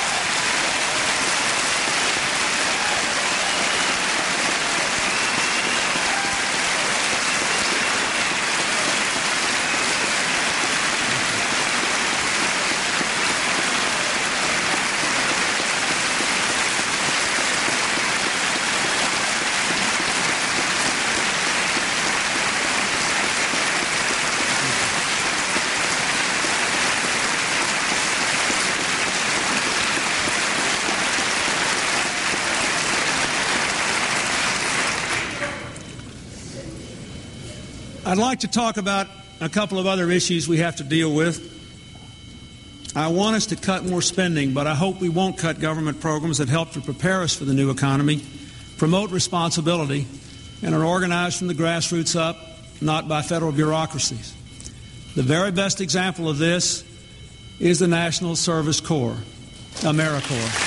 I'd like to talk about a couple of other issues we have to deal with. I want us to cut more spending, but I hope we won't cut government programs that help to prepare us for the new economy, promote responsibility, and are organized from the grassroots up, not by federal bureaucracies. The very best example of this is the National Service Corps, AmeriCorps.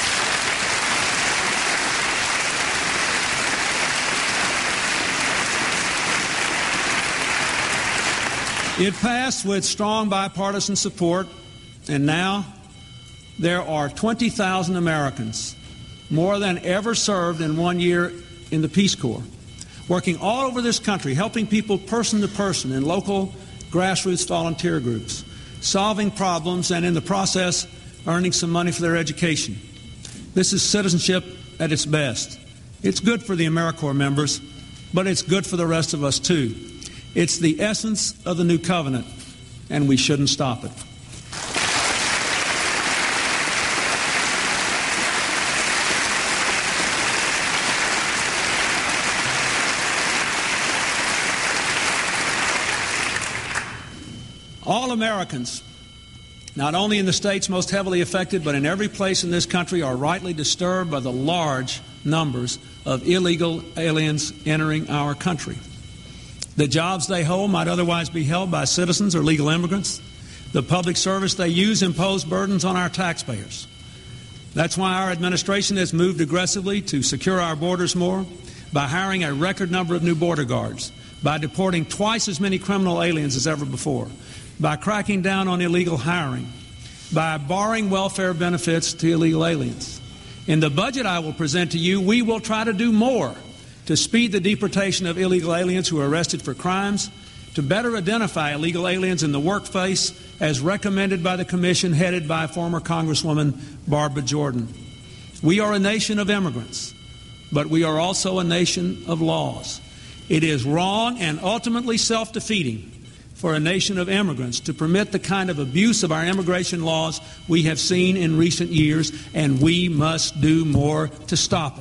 It passed with strong bipartisan support, and now there are twenty thousand Americans, more than ever served in one year in the Peace Corps, working all over this country, helping people person to person in local grassroots volunteer groups, solving problems, and in the process earning some money for their education. This is citizenship at its best. It's good for the AmeriCorps members, but it's good for the rest of us too. It's the essence of the new covenant, and we shouldn't stop it. All Americans, not only in the states most heavily affected, but in every place in this country, are rightly disturbed by the large numbers of illegal aliens entering our country. The jobs they hold might otherwise be held by citizens or legal immigrants. The public service they use impose burdens on our taxpayers. That's why our administration has moved aggressively to secure our borders more, by hiring a record number of new border guards, by deporting twice as many criminal aliens as ever before, by cracking down on illegal hiring, by barring welfare benefits to illegal aliens. In the budget I will present to you, we will try to do more to speed the deportation of illegal aliens who are arrested for crimes, to better identify illegal aliens in the workplace as recommended by the Commission headed by former Congresswoman Barbara Jordan. We are a nation of immigrants, but we are also a nation of laws. It is wrong and ultimately self-defeating for a nation of immigrants to permit the kind of abuse of our immigration laws we have seen in recent years, and we must do more to stop it.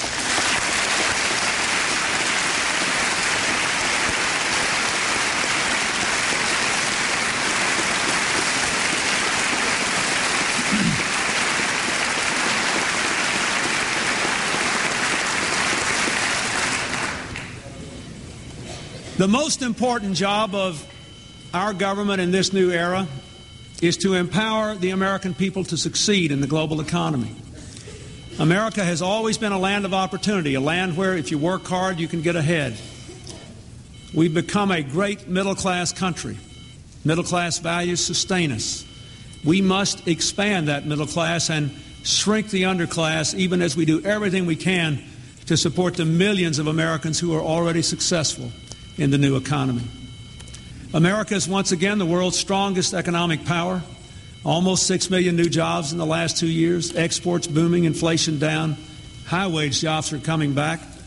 The most important job of our government in this new era is to empower the American people to succeed in the global economy. America has always been a land of opportunity, a land where if you work hard, you can get ahead. We've become a great middle-class country. Middle-class values sustain us. We must expand that middle class and shrink the underclass, even as we do everything we can to support the millions of Americans who are already successful in the new economy. America is once again the world's strongest economic power. Almost six million new jobs in the last two years. Exports booming, inflation down. High-wage jobs are coming back.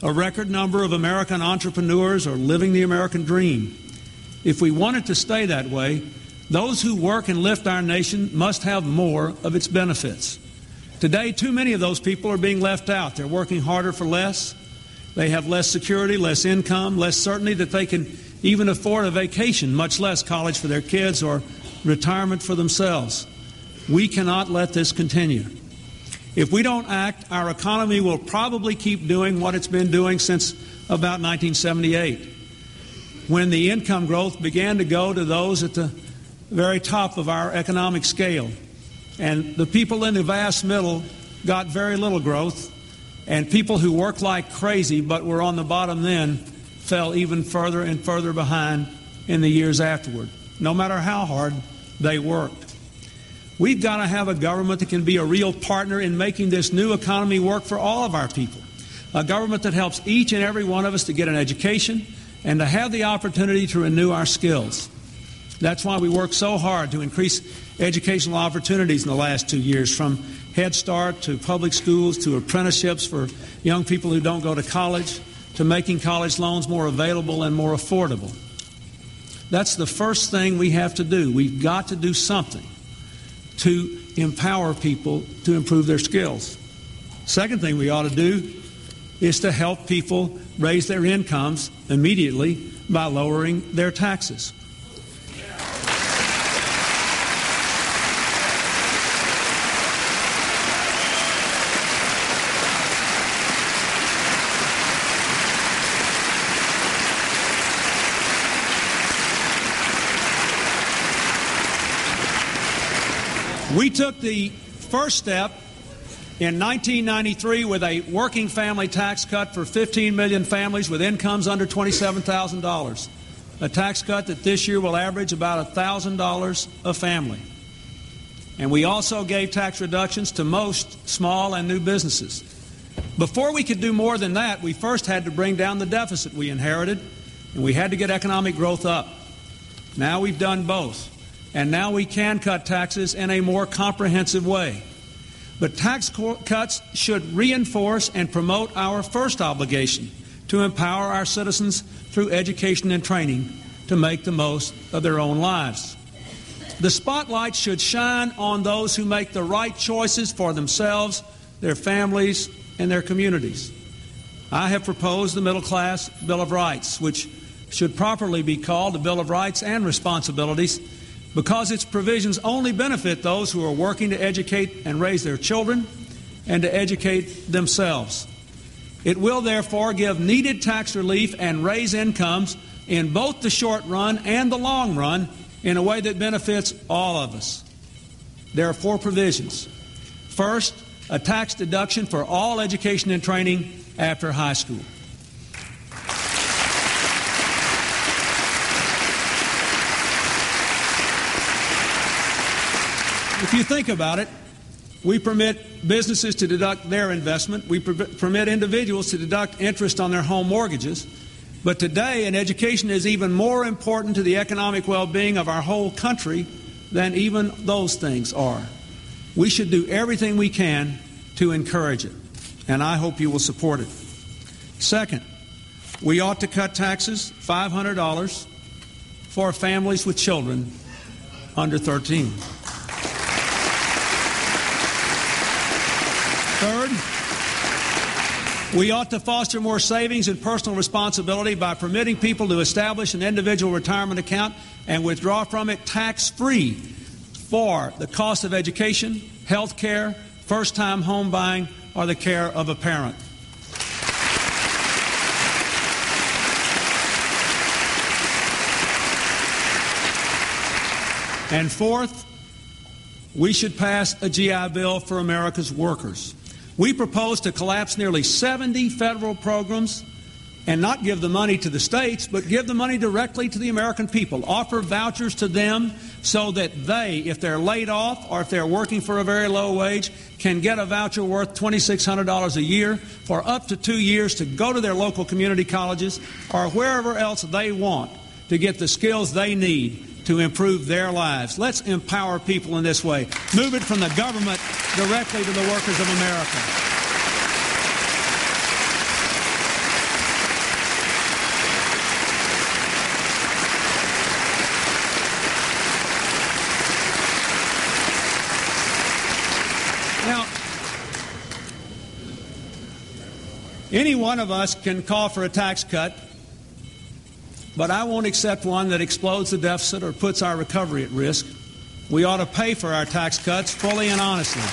A record number of American entrepreneurs are living the American dream. If we want it to stay that way, those who work and lift our nation must have more of its benefits. Today, too many of those people are being left out. They're working harder for less. They have less security, less income, less certainty that they can even afford a vacation, much less college for their kids or retirement for themselves. We cannot let this continue. If we don't act, our economy will probably keep doing what it's been doing since about nineteen seventy-eight, when the income growth began to go to those at the very top of our economic scale. And the people in the vast middle got very little growth, and people who worked like crazy but were on the bottom then fell even further and further behind in the years afterward, no matter how hard they worked. We've got to have a government that can be a real partner in making this new economy work for all of our people, a government that helps each and every one of us to get an education and to have the opportunity to renew our skills. That's why we work so hard to increase educational opportunities in the last two years, from Head Start to public schools to apprenticeships for young people who don't go to college, to making college loans more available and more affordable. That's the first thing we have to do. We've got to do something to empower people to improve their skills. Second thing we ought to do is to help people raise their incomes immediately by lowering their taxes. We took the first step in nineteen ninety-three with a working family tax cut for fifteen million families with incomes under twenty-seven thousand dollars, a tax cut that this year will average about one thousand dollars a family. And we also gave tax reductions to most small and new businesses. Before we could do more than that, we first had to bring down the deficit we inherited, and we had to get economic growth up. Now we've done both. And now we can cut taxes in a more comprehensive way. But tax co- cuts should reinforce and promote our first obligation to empower our citizens through education and training to make the most of their own lives. The spotlight should shine on those who make the right choices for themselves, their families, and their communities. I have proposed the Middle Class Bill of Rights, which should properly be called the Bill of Rights and Responsibilities, because its provisions only benefit those who are working to educate and raise their children and to educate themselves. It will therefore give needed tax relief and raise incomes in both the short run and the long run in a way that benefits all of us. There are four provisions. First, a tax deduction for all education and training after high school. If you think about it, we permit businesses to deduct their investment. We per- permit individuals to deduct interest on their home mortgages. But today, an education is even more important to the economic well-being of our whole country than even those things are. We should do everything we can to encourage it, and I hope you will support it. Second, we ought to cut taxes five hundred dollars for families with children under thirteen. Third, we ought to foster more savings and personal responsibility by permitting people to establish an individual retirement account and withdraw from it tax-free for the cost of education, health care, first-time home buying, or the care of a parent. And fourth, we should pass a G I Bill for America's workers. We propose to collapse nearly seventy federal programs and not give the money to the states, but give the money directly to the American people. Offer vouchers to them so that they, if they're laid off or if they're working for a very low wage, can get a voucher worth two thousand six hundred dollars a year for up to two years to go to their local community colleges or wherever else they want to get the skills they need to improve their lives. Let's empower people in this way. Move it from the government directly to the workers of America. Any one of us can call for a tax cut, but I won't accept one that explodes the deficit or puts our recovery at risk. We ought to pay for our tax cuts fully and honestly.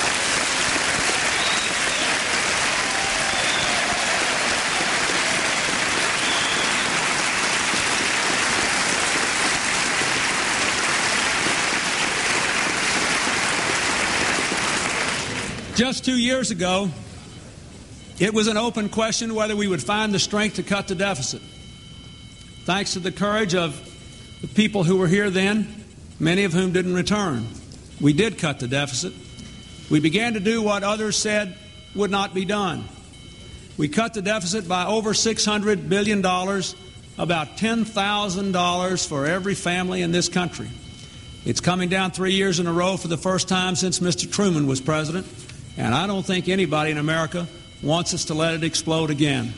Just two years ago, it was an open question whether we would find the strength to cut the deficit. Thanks to the courage of the people who were here then, many of whom didn't return, we did cut the deficit. We began to do what others said would not be done. We cut the deficit by over six hundred billion dollars, about ten thousand dollars for every family in this country. It's coming down three years in a row for the first time since Mister Truman was president, and I don't think anybody in America wants us to let it explode again.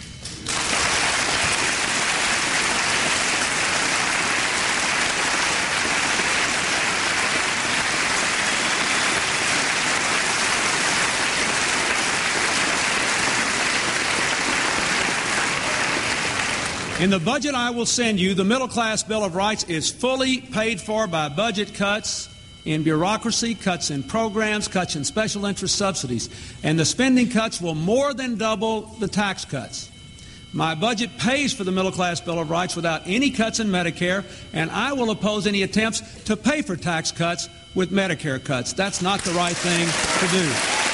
In the budget I will send you, the Middle-Class Bill of Rights is fully paid for by budget cuts in bureaucracy, cuts in programs, cuts in special interest subsidies. And the spending cuts will more than double the tax cuts. My budget pays for the Middle-Class Bill of Rights without any cuts in Medicare, and I will oppose any attempts to pay for tax cuts with Medicare cuts. That's not the right thing to do.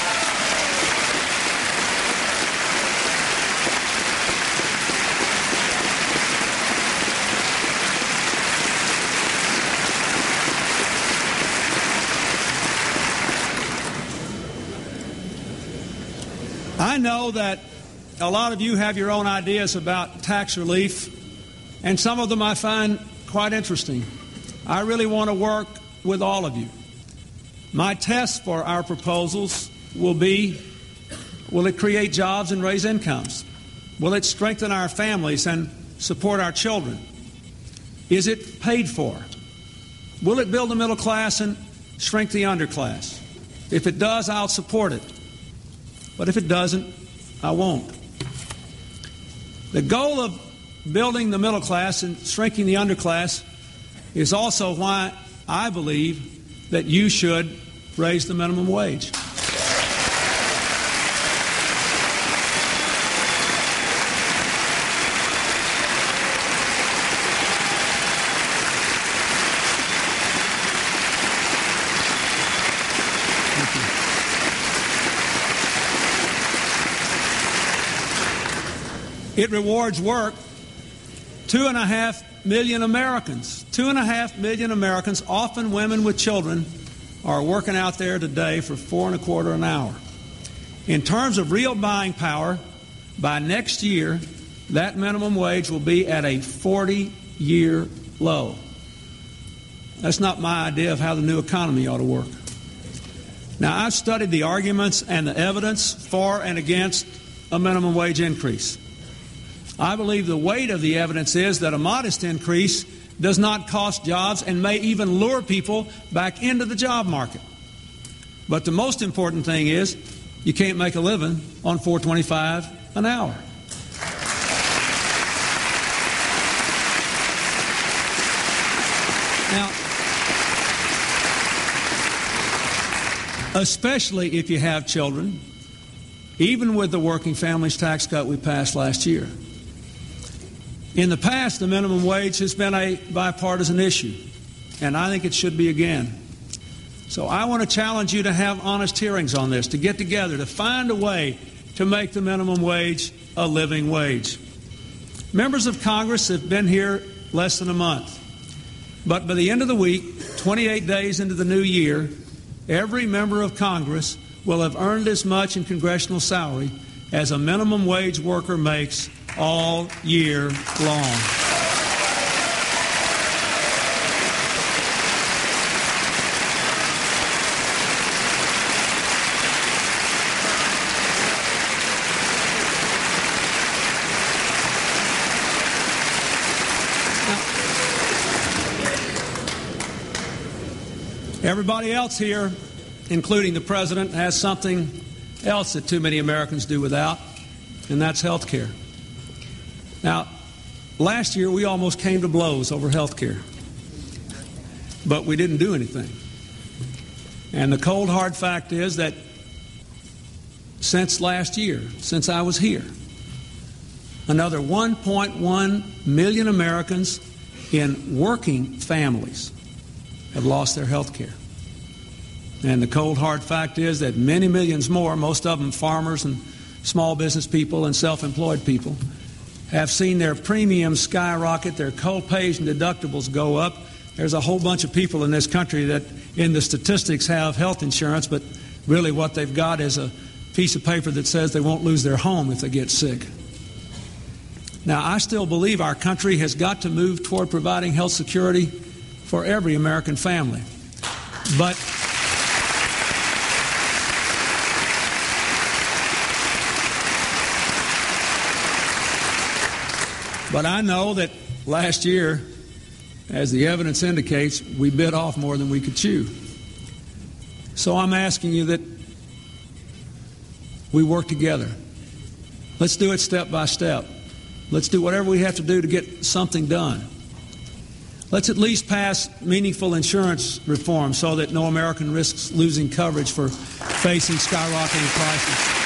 I know that a lot of you have your own ideas about tax relief, and some of them I find quite interesting. I really want to work with all of you. My test for our proposals will be, will it create jobs and raise incomes? Will it strengthen our families and support our children? Is it paid for? Will it build the middle class and shrink the underclass? If it does, I'll support it. But if it doesn't, I won't. The goal of building the middle class and shrinking the underclass is also why I believe that you should raise the minimum wage. It rewards work. Two and a half million Americans, two and a half million Americans, often women with children, are working out there today for four and a quarter an hour. In terms of real buying power, by next year, that minimum wage will be at a forty-year low. That's not my idea of how the new economy ought to work. Now, I've studied the arguments and the evidence for and against a minimum wage increase. I believe the weight of the evidence is that a modest increase does not cost jobs and may even lure people back into the job market. But the most important thing is you can't make a living on four twenty-five an hour. Now, especially if you have children, even with the working families tax cut we passed last year. In the past, the minimum wage has been a bipartisan issue, and I think it should be again. So I want to challenge you to have honest hearings on this, to get together, to find a way to make the minimum wage a living wage. Members of Congress have been here less than a month, but by the end of the week, twenty-eight days into the new year, every member of Congress will have earned as much in congressional salary as a minimum wage worker makes all year long. Everybody else here, including the President, has something else that too many Americans do without. and that's health care. Now, last year we almost came to blows over health care, but we didn't do anything. And the cold, hard fact is that since last year, since I was here, another one point one million Americans in working families have lost their health care. And the cold, hard fact is that many millions more, most of them farmers and small business people and self-employed people, have seen their premiums skyrocket, their co-pays and deductibles go up. There's a whole bunch of people in this country that in the statistics have health insurance, but really what they've got is a piece of paper that says they won't lose their home if they get sick. Now, I still believe our country has got to move toward providing health security for every American family. But But I know that last year, as the evidence indicates, we bit off more than we could chew. So I'm asking you that we work together. Let's do it step by step. Let's do whatever we have to do to get something done. Let's at least pass meaningful insurance reform so that no American risks losing coverage for facing skyrocketing prices.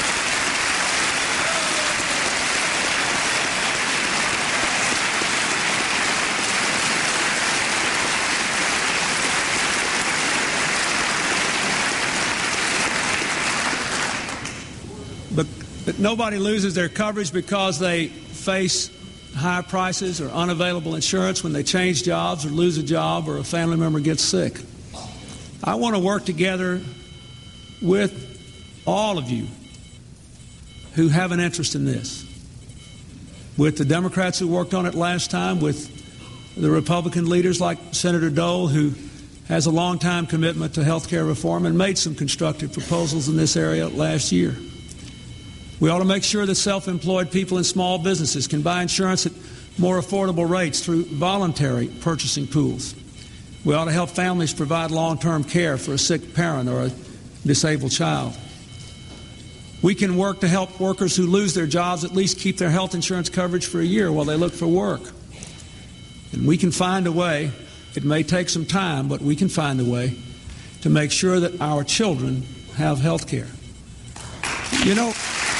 But, but nobody loses their coverage because they face high prices or unavailable insurance when they change jobs or lose a job or a family member gets sick. I want to work together with all of you who have an interest in this, with the Democrats who worked on it last time, with the Republican leaders like Senator Dole, who has a long-time commitment to health care reform and made some constructive proposals in this area last year. We ought to make sure that self-employed people and small businesses can buy insurance at more affordable rates through voluntary purchasing pools. We ought to help families provide long-term care for a sick parent or a disabled child. We can work to help workers who lose their jobs at least keep their health insurance coverage for a year while they look for work. And we can find a way, it may take some time, but we can find a way to make sure that our children have health care. You know,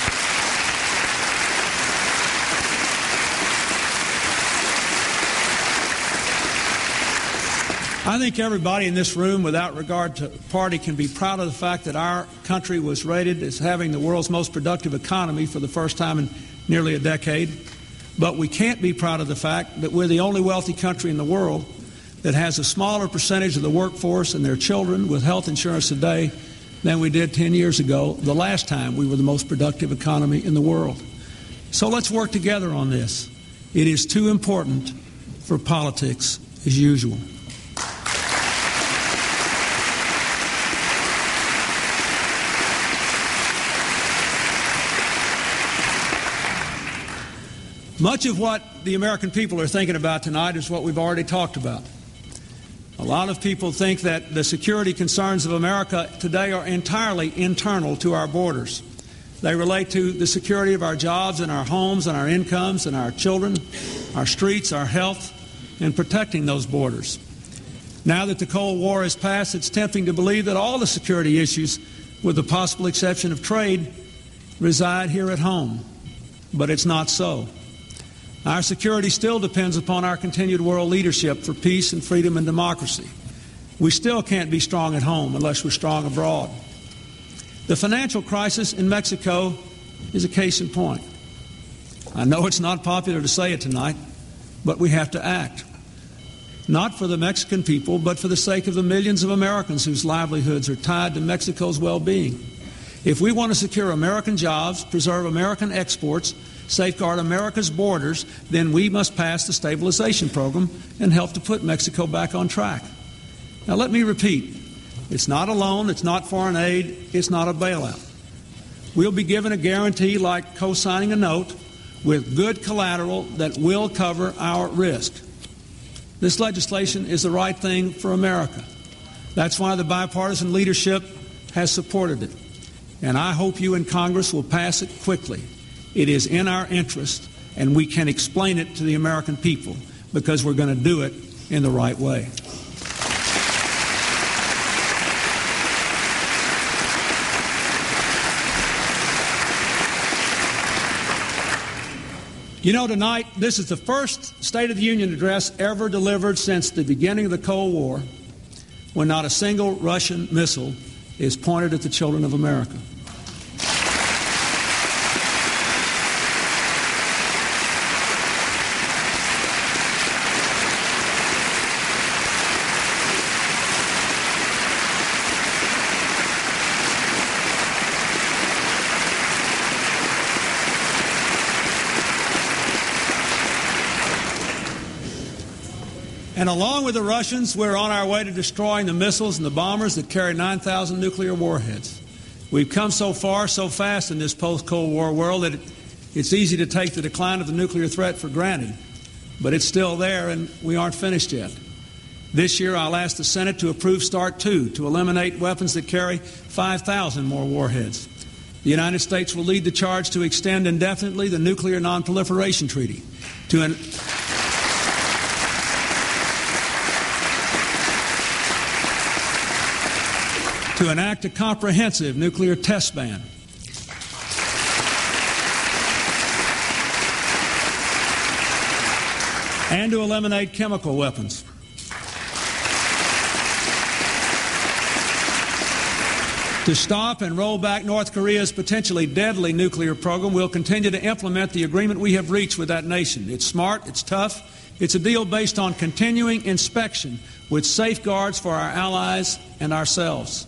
I think everybody in this room, without regard to party, can be proud of the fact that our country was rated as having the world's most productive economy for the first time in nearly a decade. But we can't be proud of the fact that we're the only wealthy country in the world that has a smaller percentage of the workforce and their children with health insurance today than we did ten years ago, the last time we were the most productive economy in the world. So let's work together on this. It is too important for politics as usual. Much of what the American people are thinking about tonight is what we've already talked about. A lot of people think that the security concerns of America today are entirely internal to our borders. They relate to the security of our jobs and our homes and our incomes and our children, our streets, our health, and protecting those borders. Now that the Cold War has passed, it's tempting to believe that all the security issues, with the possible exception of trade, reside here at home. But it's not so. Our security still depends upon our continued world leadership for peace and freedom and democracy. We still can't be strong at home unless we're strong abroad. The financial crisis in Mexico is a case in point. I know it's not popular to say it tonight, but we have to act. Not for the Mexican people, but for the sake of the millions of Americans whose livelihoods are tied to Mexico's well-being. If we want to secure American jobs, preserve American exports, safeguard America's borders, then we must pass the stabilization program and help to put Mexico back on track. Now let me repeat, it's not a loan, it's not foreign aid, it's not a bailout. We'll be given a guarantee like co-signing a note with good collateral that will cover our risk. This legislation is the right thing for America. That's why the bipartisan leadership has supported it. And I hope you in Congress will pass it quickly. It is in our interest, and we can explain it to the American people because we're going to do it in the right way. You know, tonight, this is the first State of the Union address ever delivered since the beginning of the Cold War when not a single Russian missile is pointed at the children of America. And along with the Russians, we're on our way to destroying the missiles and the bombers that carry nine thousand nuclear warheads. We've come so far, so fast in this post-Cold War world that it, it's easy to take the decline of the nuclear threat for granted. But it's still there, and we aren't finished yet. This year, I'll ask the Senate to approve START two to eliminate weapons that carry five thousand more warheads. The United States will lead the charge to extend indefinitely the Nuclear Non-Proliferation Treaty to an... to enact a comprehensive nuclear test ban. And to eliminate chemical weapons. To stop and roll back North Korea's potentially deadly nuclear program, we'll continue to implement the agreement we have reached with that nation. It's smart, it's tough, it's a deal based on continuing inspection with safeguards for our allies and ourselves.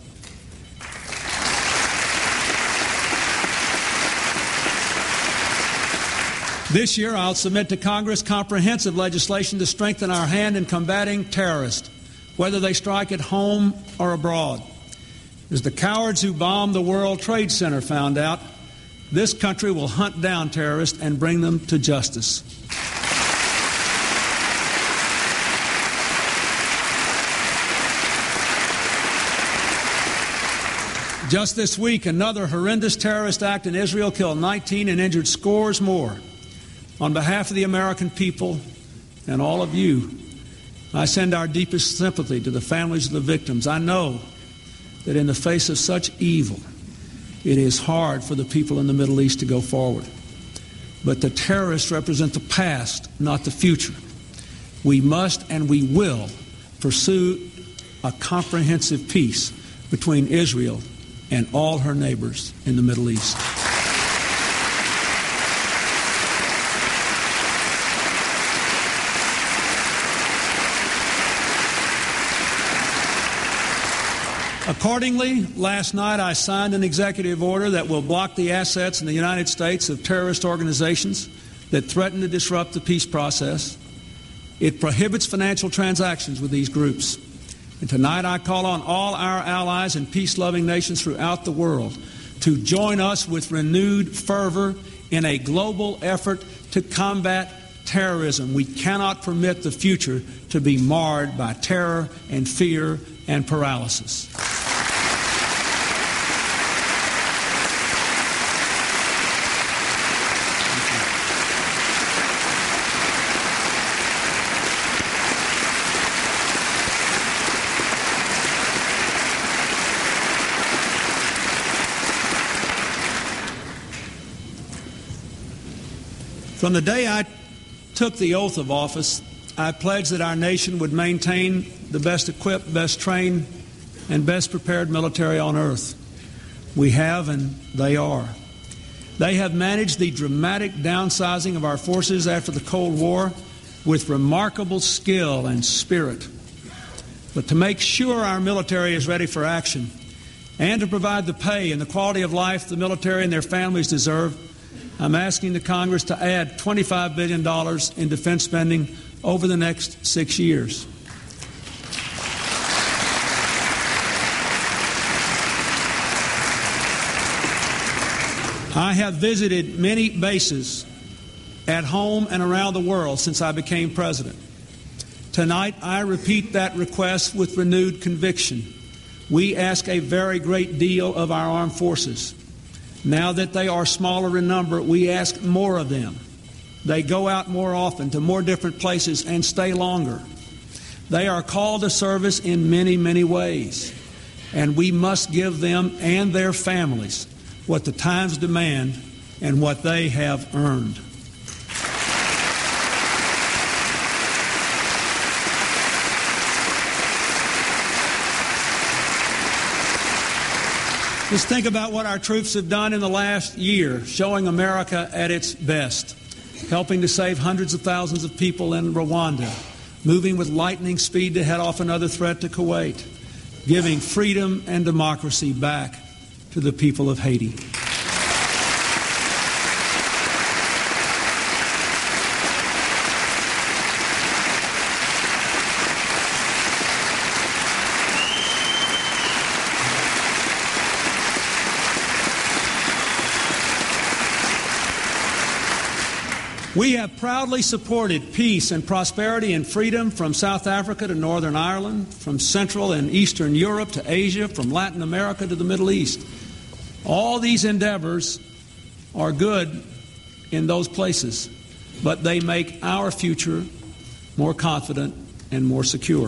This year, I'll submit to Congress comprehensive legislation to strengthen our hand in combating terrorists, whether they strike at home or abroad. As the cowards who bombed the World Trade Center found out, this country will hunt down terrorists and bring them to justice. Just this week, another horrendous terrorist act in Israel killed nineteen and injured scores more. On behalf of the American people and all of you, I send our deepest sympathy to the families of the victims. I know that in the face of such evil, it is hard for the people in the Middle East to go forward. But the terrorists represent the past, not the future. We must and we will pursue a comprehensive peace between Israel and all her neighbors in the Middle East. Accordingly, last night I signed an executive order that will block the assets in the United States of terrorist organizations that threaten to disrupt the peace process. It prohibits financial transactions with these groups. And tonight I call on all our allies and peace-loving nations throughout the world to join us with renewed fervor in a global effort to combat terrorism. We cannot permit the future to be marred by terror and fear and paralysis. From the day I took the oath of office, I pledged that our nation would maintain the best equipped, best trained, and best prepared military on earth. We have, and they are. They have managed the dramatic downsizing of our forces after the Cold War with remarkable skill and spirit. But to make sure our military is ready for action and to provide the pay and the quality of life the military and their families deserve, I'm asking the Congress to add twenty-five billion dollars in defense spending over the next six years. I have visited many bases at home and around the world since I became president. Tonight, I repeat that request with renewed conviction. We ask a very great deal of our armed forces. Now that they are smaller in number, we ask more of them. They go out more often to more different places and stay longer. They are called to service in many, many ways, and we must give them and their families what the times demand and what they have earned. Just think about what our troops have done in the last year, showing America at its best, helping to save hundreds of thousands of people in Rwanda, moving with lightning speed to head off another threat to Kuwait, giving freedom and democracy back to the people of Haiti. We have proudly supported peace and prosperity and freedom from South Africa to Northern Ireland, from Central and Eastern Europe to Asia, from Latin America to the Middle East. All these endeavors are good in those places, but they make our future more confident and more secure.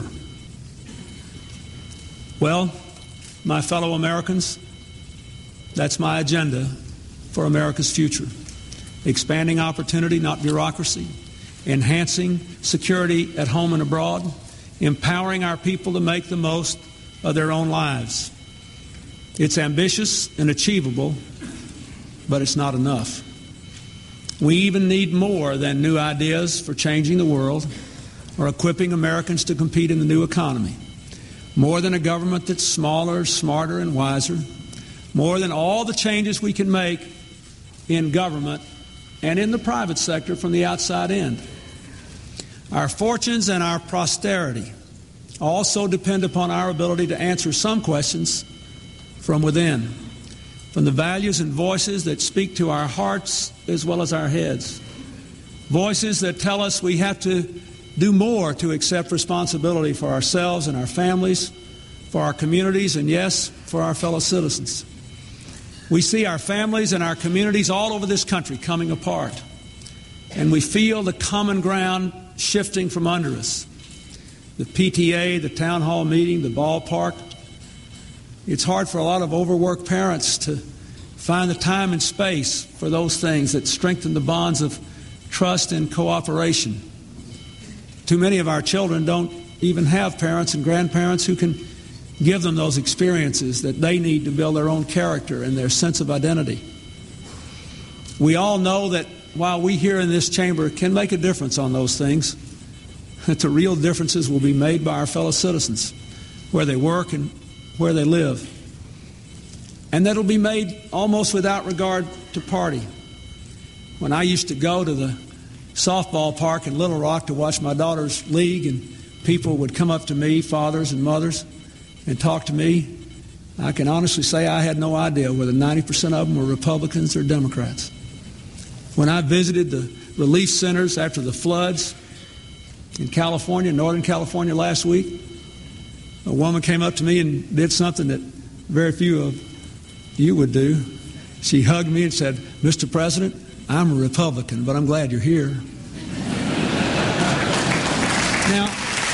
Well, my fellow Americans, that's my agenda for America's future. Expanding opportunity, not bureaucracy, enhancing security at home and abroad, empowering our people to make the most of their own lives. It's ambitious and achievable, but it's not enough. We even need more than new ideas for changing the world or equipping Americans to compete in the new economy. More than a government that's smaller, smarter, and wiser. More than all the changes we can make in government and in the private sector from the outside in. Our fortunes and our posterity also depend upon our ability to answer some questions from within, from the values and voices that speak to our hearts as well as our heads. Voices that tell us we have to do more to accept responsibility for ourselves and our families, for our communities, and yes, for our fellow citizens. We see our families and our communities all over this country coming apart, and we feel the common ground shifting from under us. The P T A, the town hall meeting, the ballpark. It's hard for a lot of overworked parents to find the time and space for those things that strengthen the bonds of trust and cooperation. Too many of our children don't even have parents and grandparents who can give them those experiences that they need to build their own character and their sense of identity. We all know that while we here in this chamber can make a difference on those things, that the real differences will be made by our fellow citizens, where they work and where they live. And that will be made almost without regard to party. When I used to go to the softball park in Little Rock to watch my daughter's league, and people would come up to me, fathers and mothers, and talk to me, I can honestly say I had no idea whether ninety percent of them were Republicans or Democrats. When I visited the relief centers after the floods in California, Northern California last week, a woman came up to me and did something that very few of you would do. She hugged me and said, "Mister President, I'm a Republican, but I'm glad you're here." Now,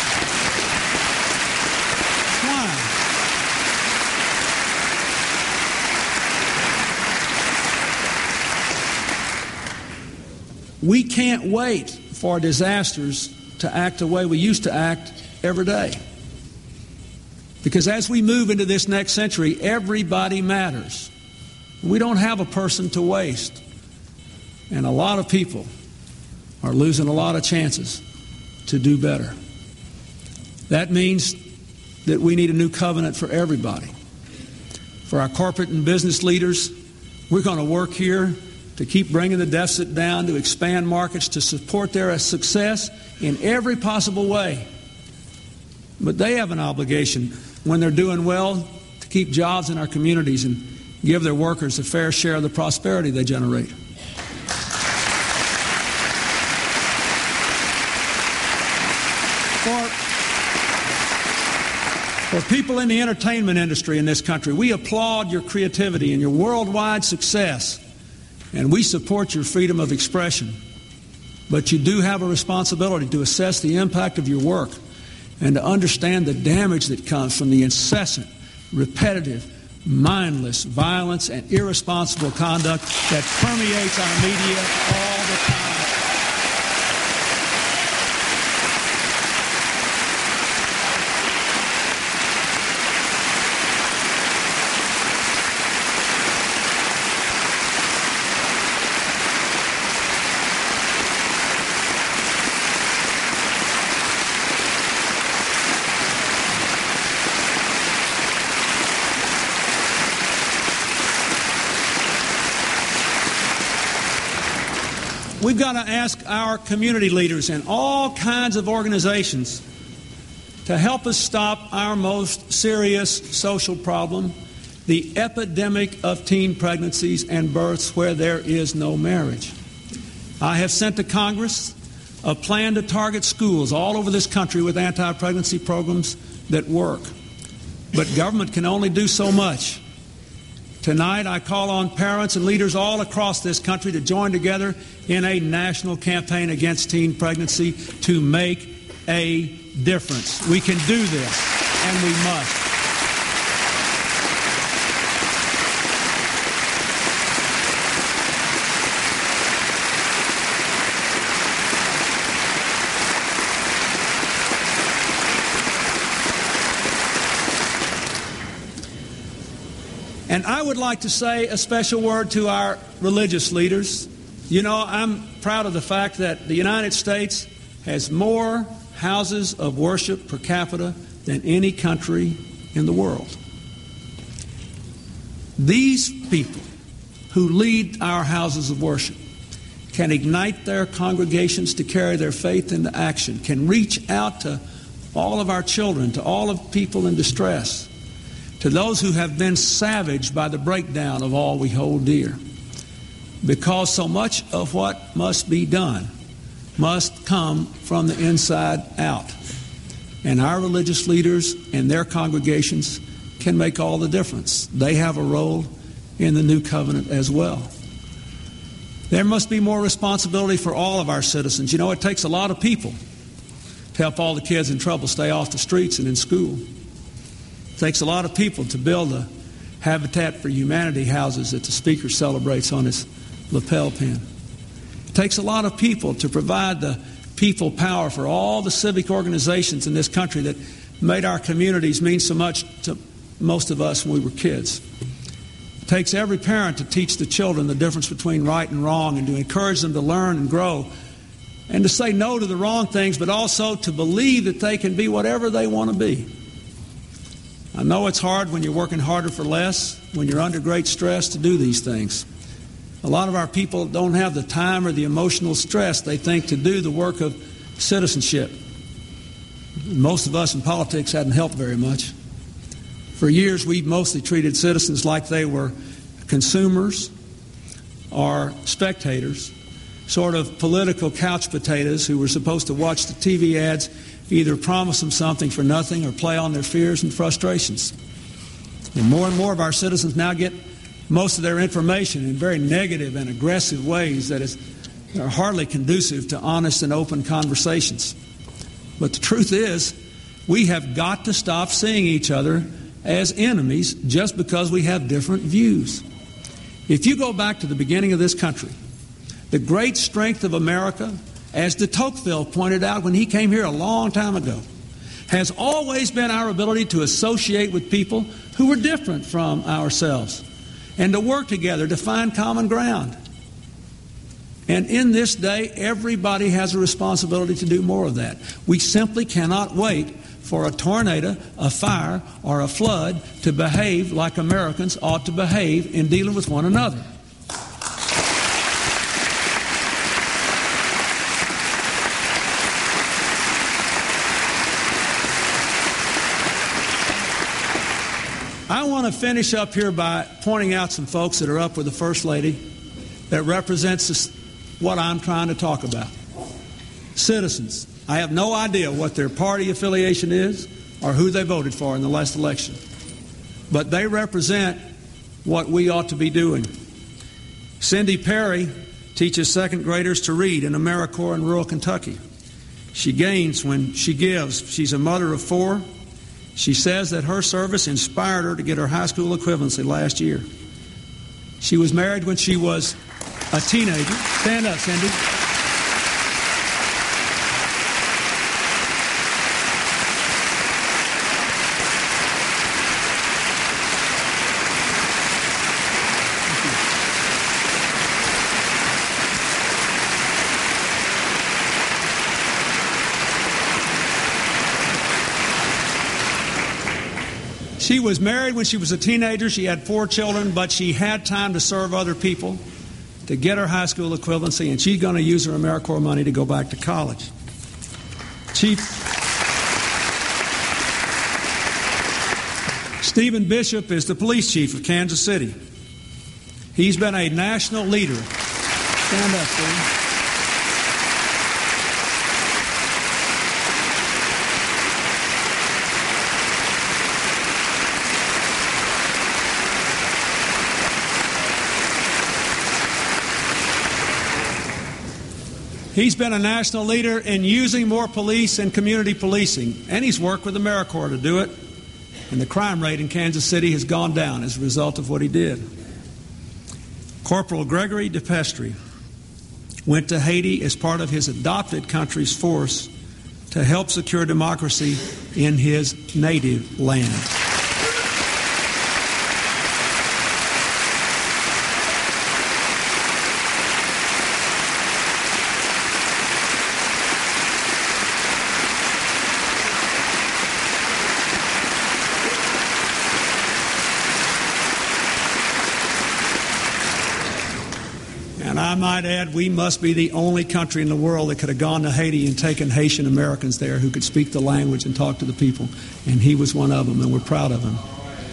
we can't wait for disasters to act the way we used to act every day. Because as we move into this next century, everybody matters. We don't have a person to waste. And a lot of people are losing a lot of chances to do better. That means that we need a new covenant for everybody. For our corporate and business leaders, we're going to work here to keep bringing the deficit down, to expand markets, to support their success in every possible way. But they have an obligation, when they're doing well, to keep jobs in our communities and give their workers a fair share of the prosperity they generate. For, For people in the entertainment industry in this country, we applaud your creativity and your worldwide success, and we support your freedom of expression. But you do have a responsibility to assess the impact of your work and to understand the damage that comes from the incessant, repetitive, mindless violence and irresponsible conduct that permeates our media all the time. We've got to ask our community leaders and all kinds of organizations to help us stop our most serious social problem, the epidemic of teen pregnancies and births where there is no marriage. I have sent to Congress a plan to target schools all over this country with anti-pregnancy programs that work. But government can only do so much. Tonight, I call on parents and leaders all across this country to join together in a national campaign against teen pregnancy to make a difference. We can do this, and we must. And I would like to say a special word to our religious leaders. You know, I'm proud of the fact that the United States has more houses of worship per capita than any country in the world. These people who lead our houses of worship can ignite their congregations to carry their faith into action, can reach out to all of our children, to all of people in distress, to those who have been savaged by the breakdown of all we hold dear. Because so much of what must be done must come from the inside out. And our religious leaders and their congregations can make all the difference. They have a role in the new covenant as well. There must be more responsibility for all of our citizens. You know, it takes a lot of people to help all the kids in trouble stay off the streets and in school. It takes a lot of people to build the Habitat for Humanity houses that the Speaker celebrates on his lapel pin. It takes a lot of people to provide the people power for all the civic organizations in this country that made our communities mean so much to most of us when we were kids. It takes every parent to teach the children the difference between right and wrong and to encourage them to learn and grow and to say no to the wrong things, but also to believe that they can be whatever they want to be. I know it's hard when you're working harder for less, when you're under great stress to do these things. A lot of our people don't have the time or the emotional stress, they think, to do the work of citizenship. Most of us in politics hadn't helped very much. For years, we've mostly treated citizens like they were consumers or spectators, sort of political couch potatoes who were supposed to watch the T V ads, either promise them something for nothing or play on their fears and frustrations. And more and more of our citizens now get most of their information in very negative and aggressive ways that is, are hardly conducive to honest and open conversations. But the truth is, we have got to stop seeing each other as enemies just because we have different views. If you go back to the beginning of this country, the great strength of America, as de Tocqueville pointed out when he came here a long time ago, has always been our ability to associate with people who were different from ourselves and to work together to find common ground. And in this day, everybody has a responsibility to do more of that. We simply cannot wait for a tornado, a fire, or a flood to behave like Americans ought to behave in dealing with one another. I want to finish up here by pointing out some folks that are up with the First Lady that represents this, what I'm trying to talk about. Citizens. I have no idea what their party affiliation is, or who they voted for in the last election, but they represent what we ought to be doing. Cindy Perry teaches second graders to read in AmeriCorps in rural Kentucky. She gains when she gives. She's a mother of four. She says that her service inspired her to get her high school equivalency last year. She was married when she was a teenager. Stand up, Cindy. She was married when she was a teenager. She had four children, but she had time to serve other people to get her high school equivalency, and she's going to use her AmeriCorps money to go back to college. Chief Stephen Bishop is the police chief of Kansas City. He's been a national leader. Stand up, Stephen. He's been a national leader in using more police and community policing, and he's worked with AmeriCorps to do it, and the crime rate in Kansas City has gone down as a result of what he did. Corporal Gregory DePestre went to Haiti as part of his adopted country's force to help secure democracy in his native land. And I might add, we must be the only country in the world that could have gone to Haiti and taken Haitian Americans there who could speak the language and talk to the people. And he was one of them, and we're proud of him.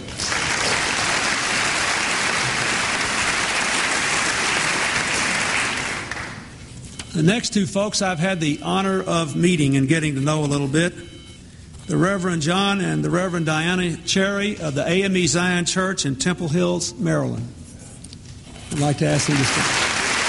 The next two folks I've had the honor of meeting and getting to know a little bit. The Reverend John and the Reverend Diana Cherry of the A M E Zion Church in Temple Hills, Maryland. I'd like to ask them to stand.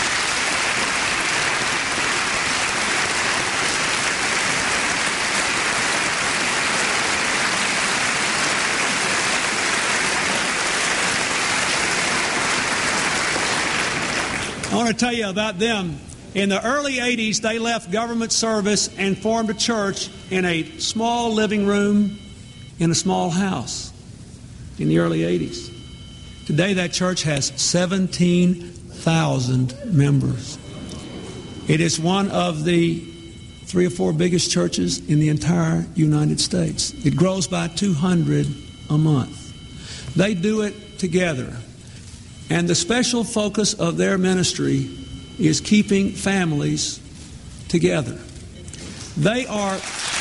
I want to tell you about them. In the early eighties, they left government service and formed a church in a small living room in a small house in the early eighties. Today, that church has seventeen thousand members. It is one of the three or four biggest churches in the entire United States. It grows by two hundred a month. They do it together. And the special focus of their ministry is keeping families together. They are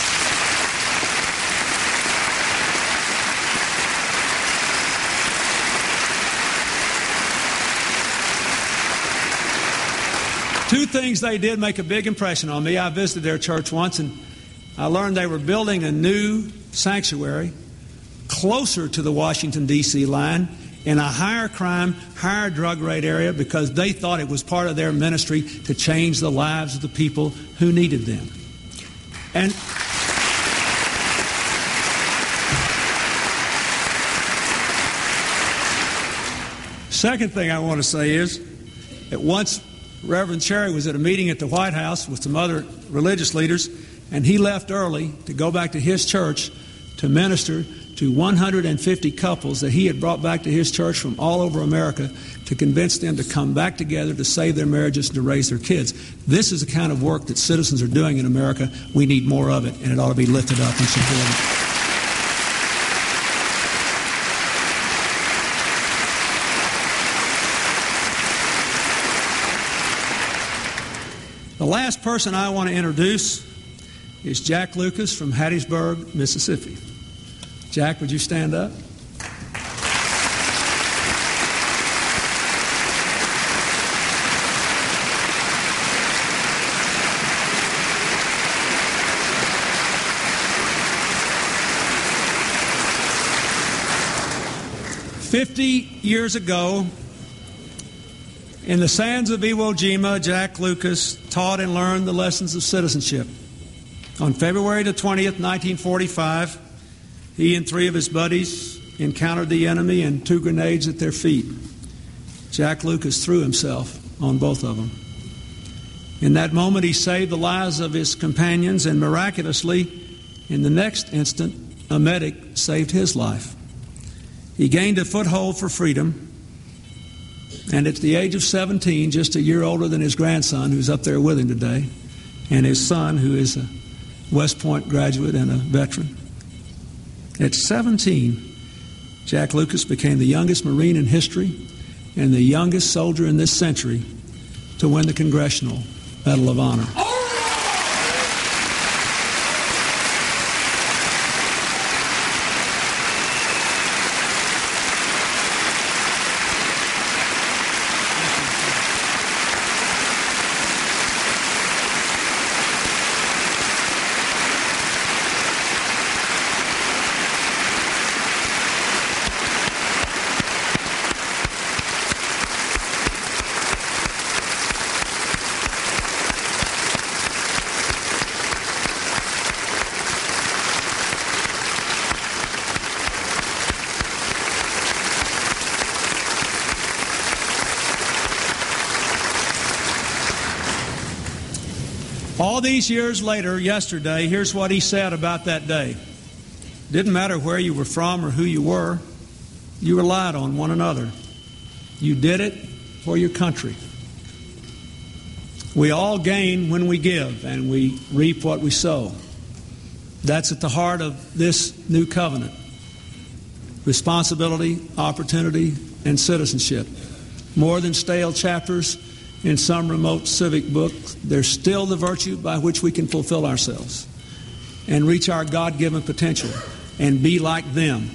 two things they did make a big impression on me. I visited their church once, and I learned they were building a new sanctuary closer to the Washington, D C line in a higher crime, higher drug rate area because they thought it was part of their ministry to change the lives of the people who needed them. And second thing I want to say is that once Reverend Cherry was at a meeting at the White House with some other religious leaders, and he left early to go back to his church to minister to one hundred fifty couples that he had brought back to his church from all over America to convince them to come back together to save their marriages and to raise their kids. This is the kind of work that citizens are doing in America. We need more of it, and it ought to be lifted up and supported. The last person I want to introduce is Jack Lucas from Hattiesburg, Mississippi. Jack, would you stand up? Fifty years ago, in the sands of Iwo Jima, Jack Lucas taught and learned the lessons of citizenship. On February the twentieth, nineteen forty-five, he and three of his buddies encountered the enemy and two grenades at their feet. Jack Lucas threw himself on both of them. In that moment, he saved the lives of his companions, and miraculously, in the next instant, a medic saved his life. He gained a foothold for freedom, and at the age of seventeen, just a year older than his grandson, who's up there with him today, and his son, who is a West Point graduate and a veteran. At seventeen, Jack Lucas became the youngest Marine in history and the youngest soldier in this century to win the Congressional Medal of Honor. All these years later, yesterday, here's what he said about that day. Didn't matter where you were from or who you were, you relied on one another. You did it for your country. We all gain when we give, and we reap what we sow. That's at the heart of this new covenant. Responsibility, opportunity, and citizenship. More than stale chapters in some remote civic book, there's still the virtue by which we can fulfill ourselves and reach our God-given potential and be like them,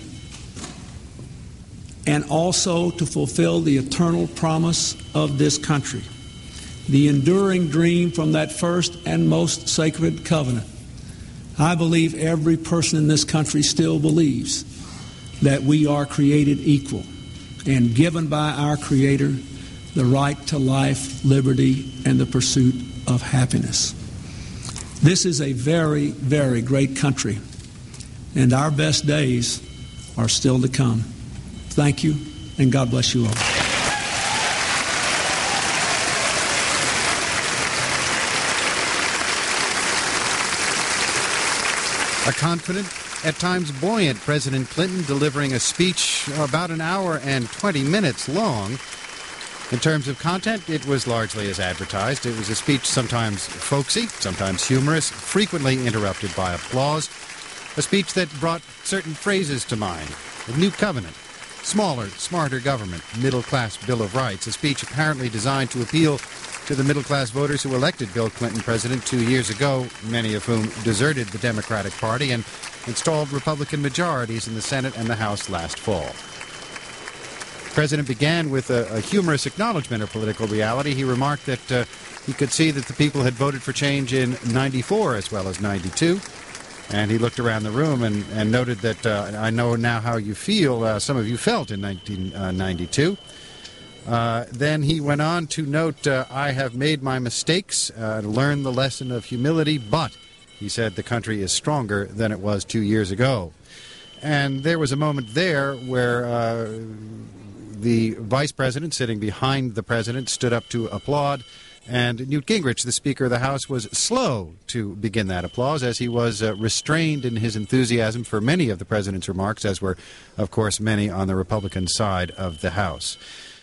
and also to fulfill the eternal promise of this country, the enduring dream from that first and most sacred covenant. I believe every person in this country still believes that we are created equal and given by our Creator the right to life, liberty, and the pursuit of happiness. This is a very, very great country, and our best days are still to come. Thank you, and God bless you all. A confident, at times buoyant President Clinton delivering a speech about an hour and twenty minutes long. In terms of content, it was largely as advertised. It was a speech sometimes folksy, sometimes humorous, frequently interrupted by applause. A speech that brought certain phrases to mind. The New Covenant, smaller, smarter government, middle-class Bill of Rights. A speech apparently designed to appeal to the middle-class voters who elected Bill Clinton president two years ago, many of whom deserted the Democratic Party and installed Republican majorities in the Senate and the House last fall. The president began with a, a humorous acknowledgement of political reality. He remarked that uh, he could see that the people had voted for change in ninety-four as well as ninety-two. And he looked around the room and, and noted that, uh, I know now how you feel, uh, some of you felt in nineteen ninety-two. Uh, then he went on to note, uh, I have made my mistakes, uh, learned the lesson of humility, but, he said, the country is stronger than it was two years ago. And there was a moment there where uh, the vice president, sitting behind the president, stood up to applaud, and Newt Gingrich, the Speaker of the House, was slow to begin that applause, as he was uh, restrained in his enthusiasm for many of the president's remarks, as were, of course, many on the Republican side of the House.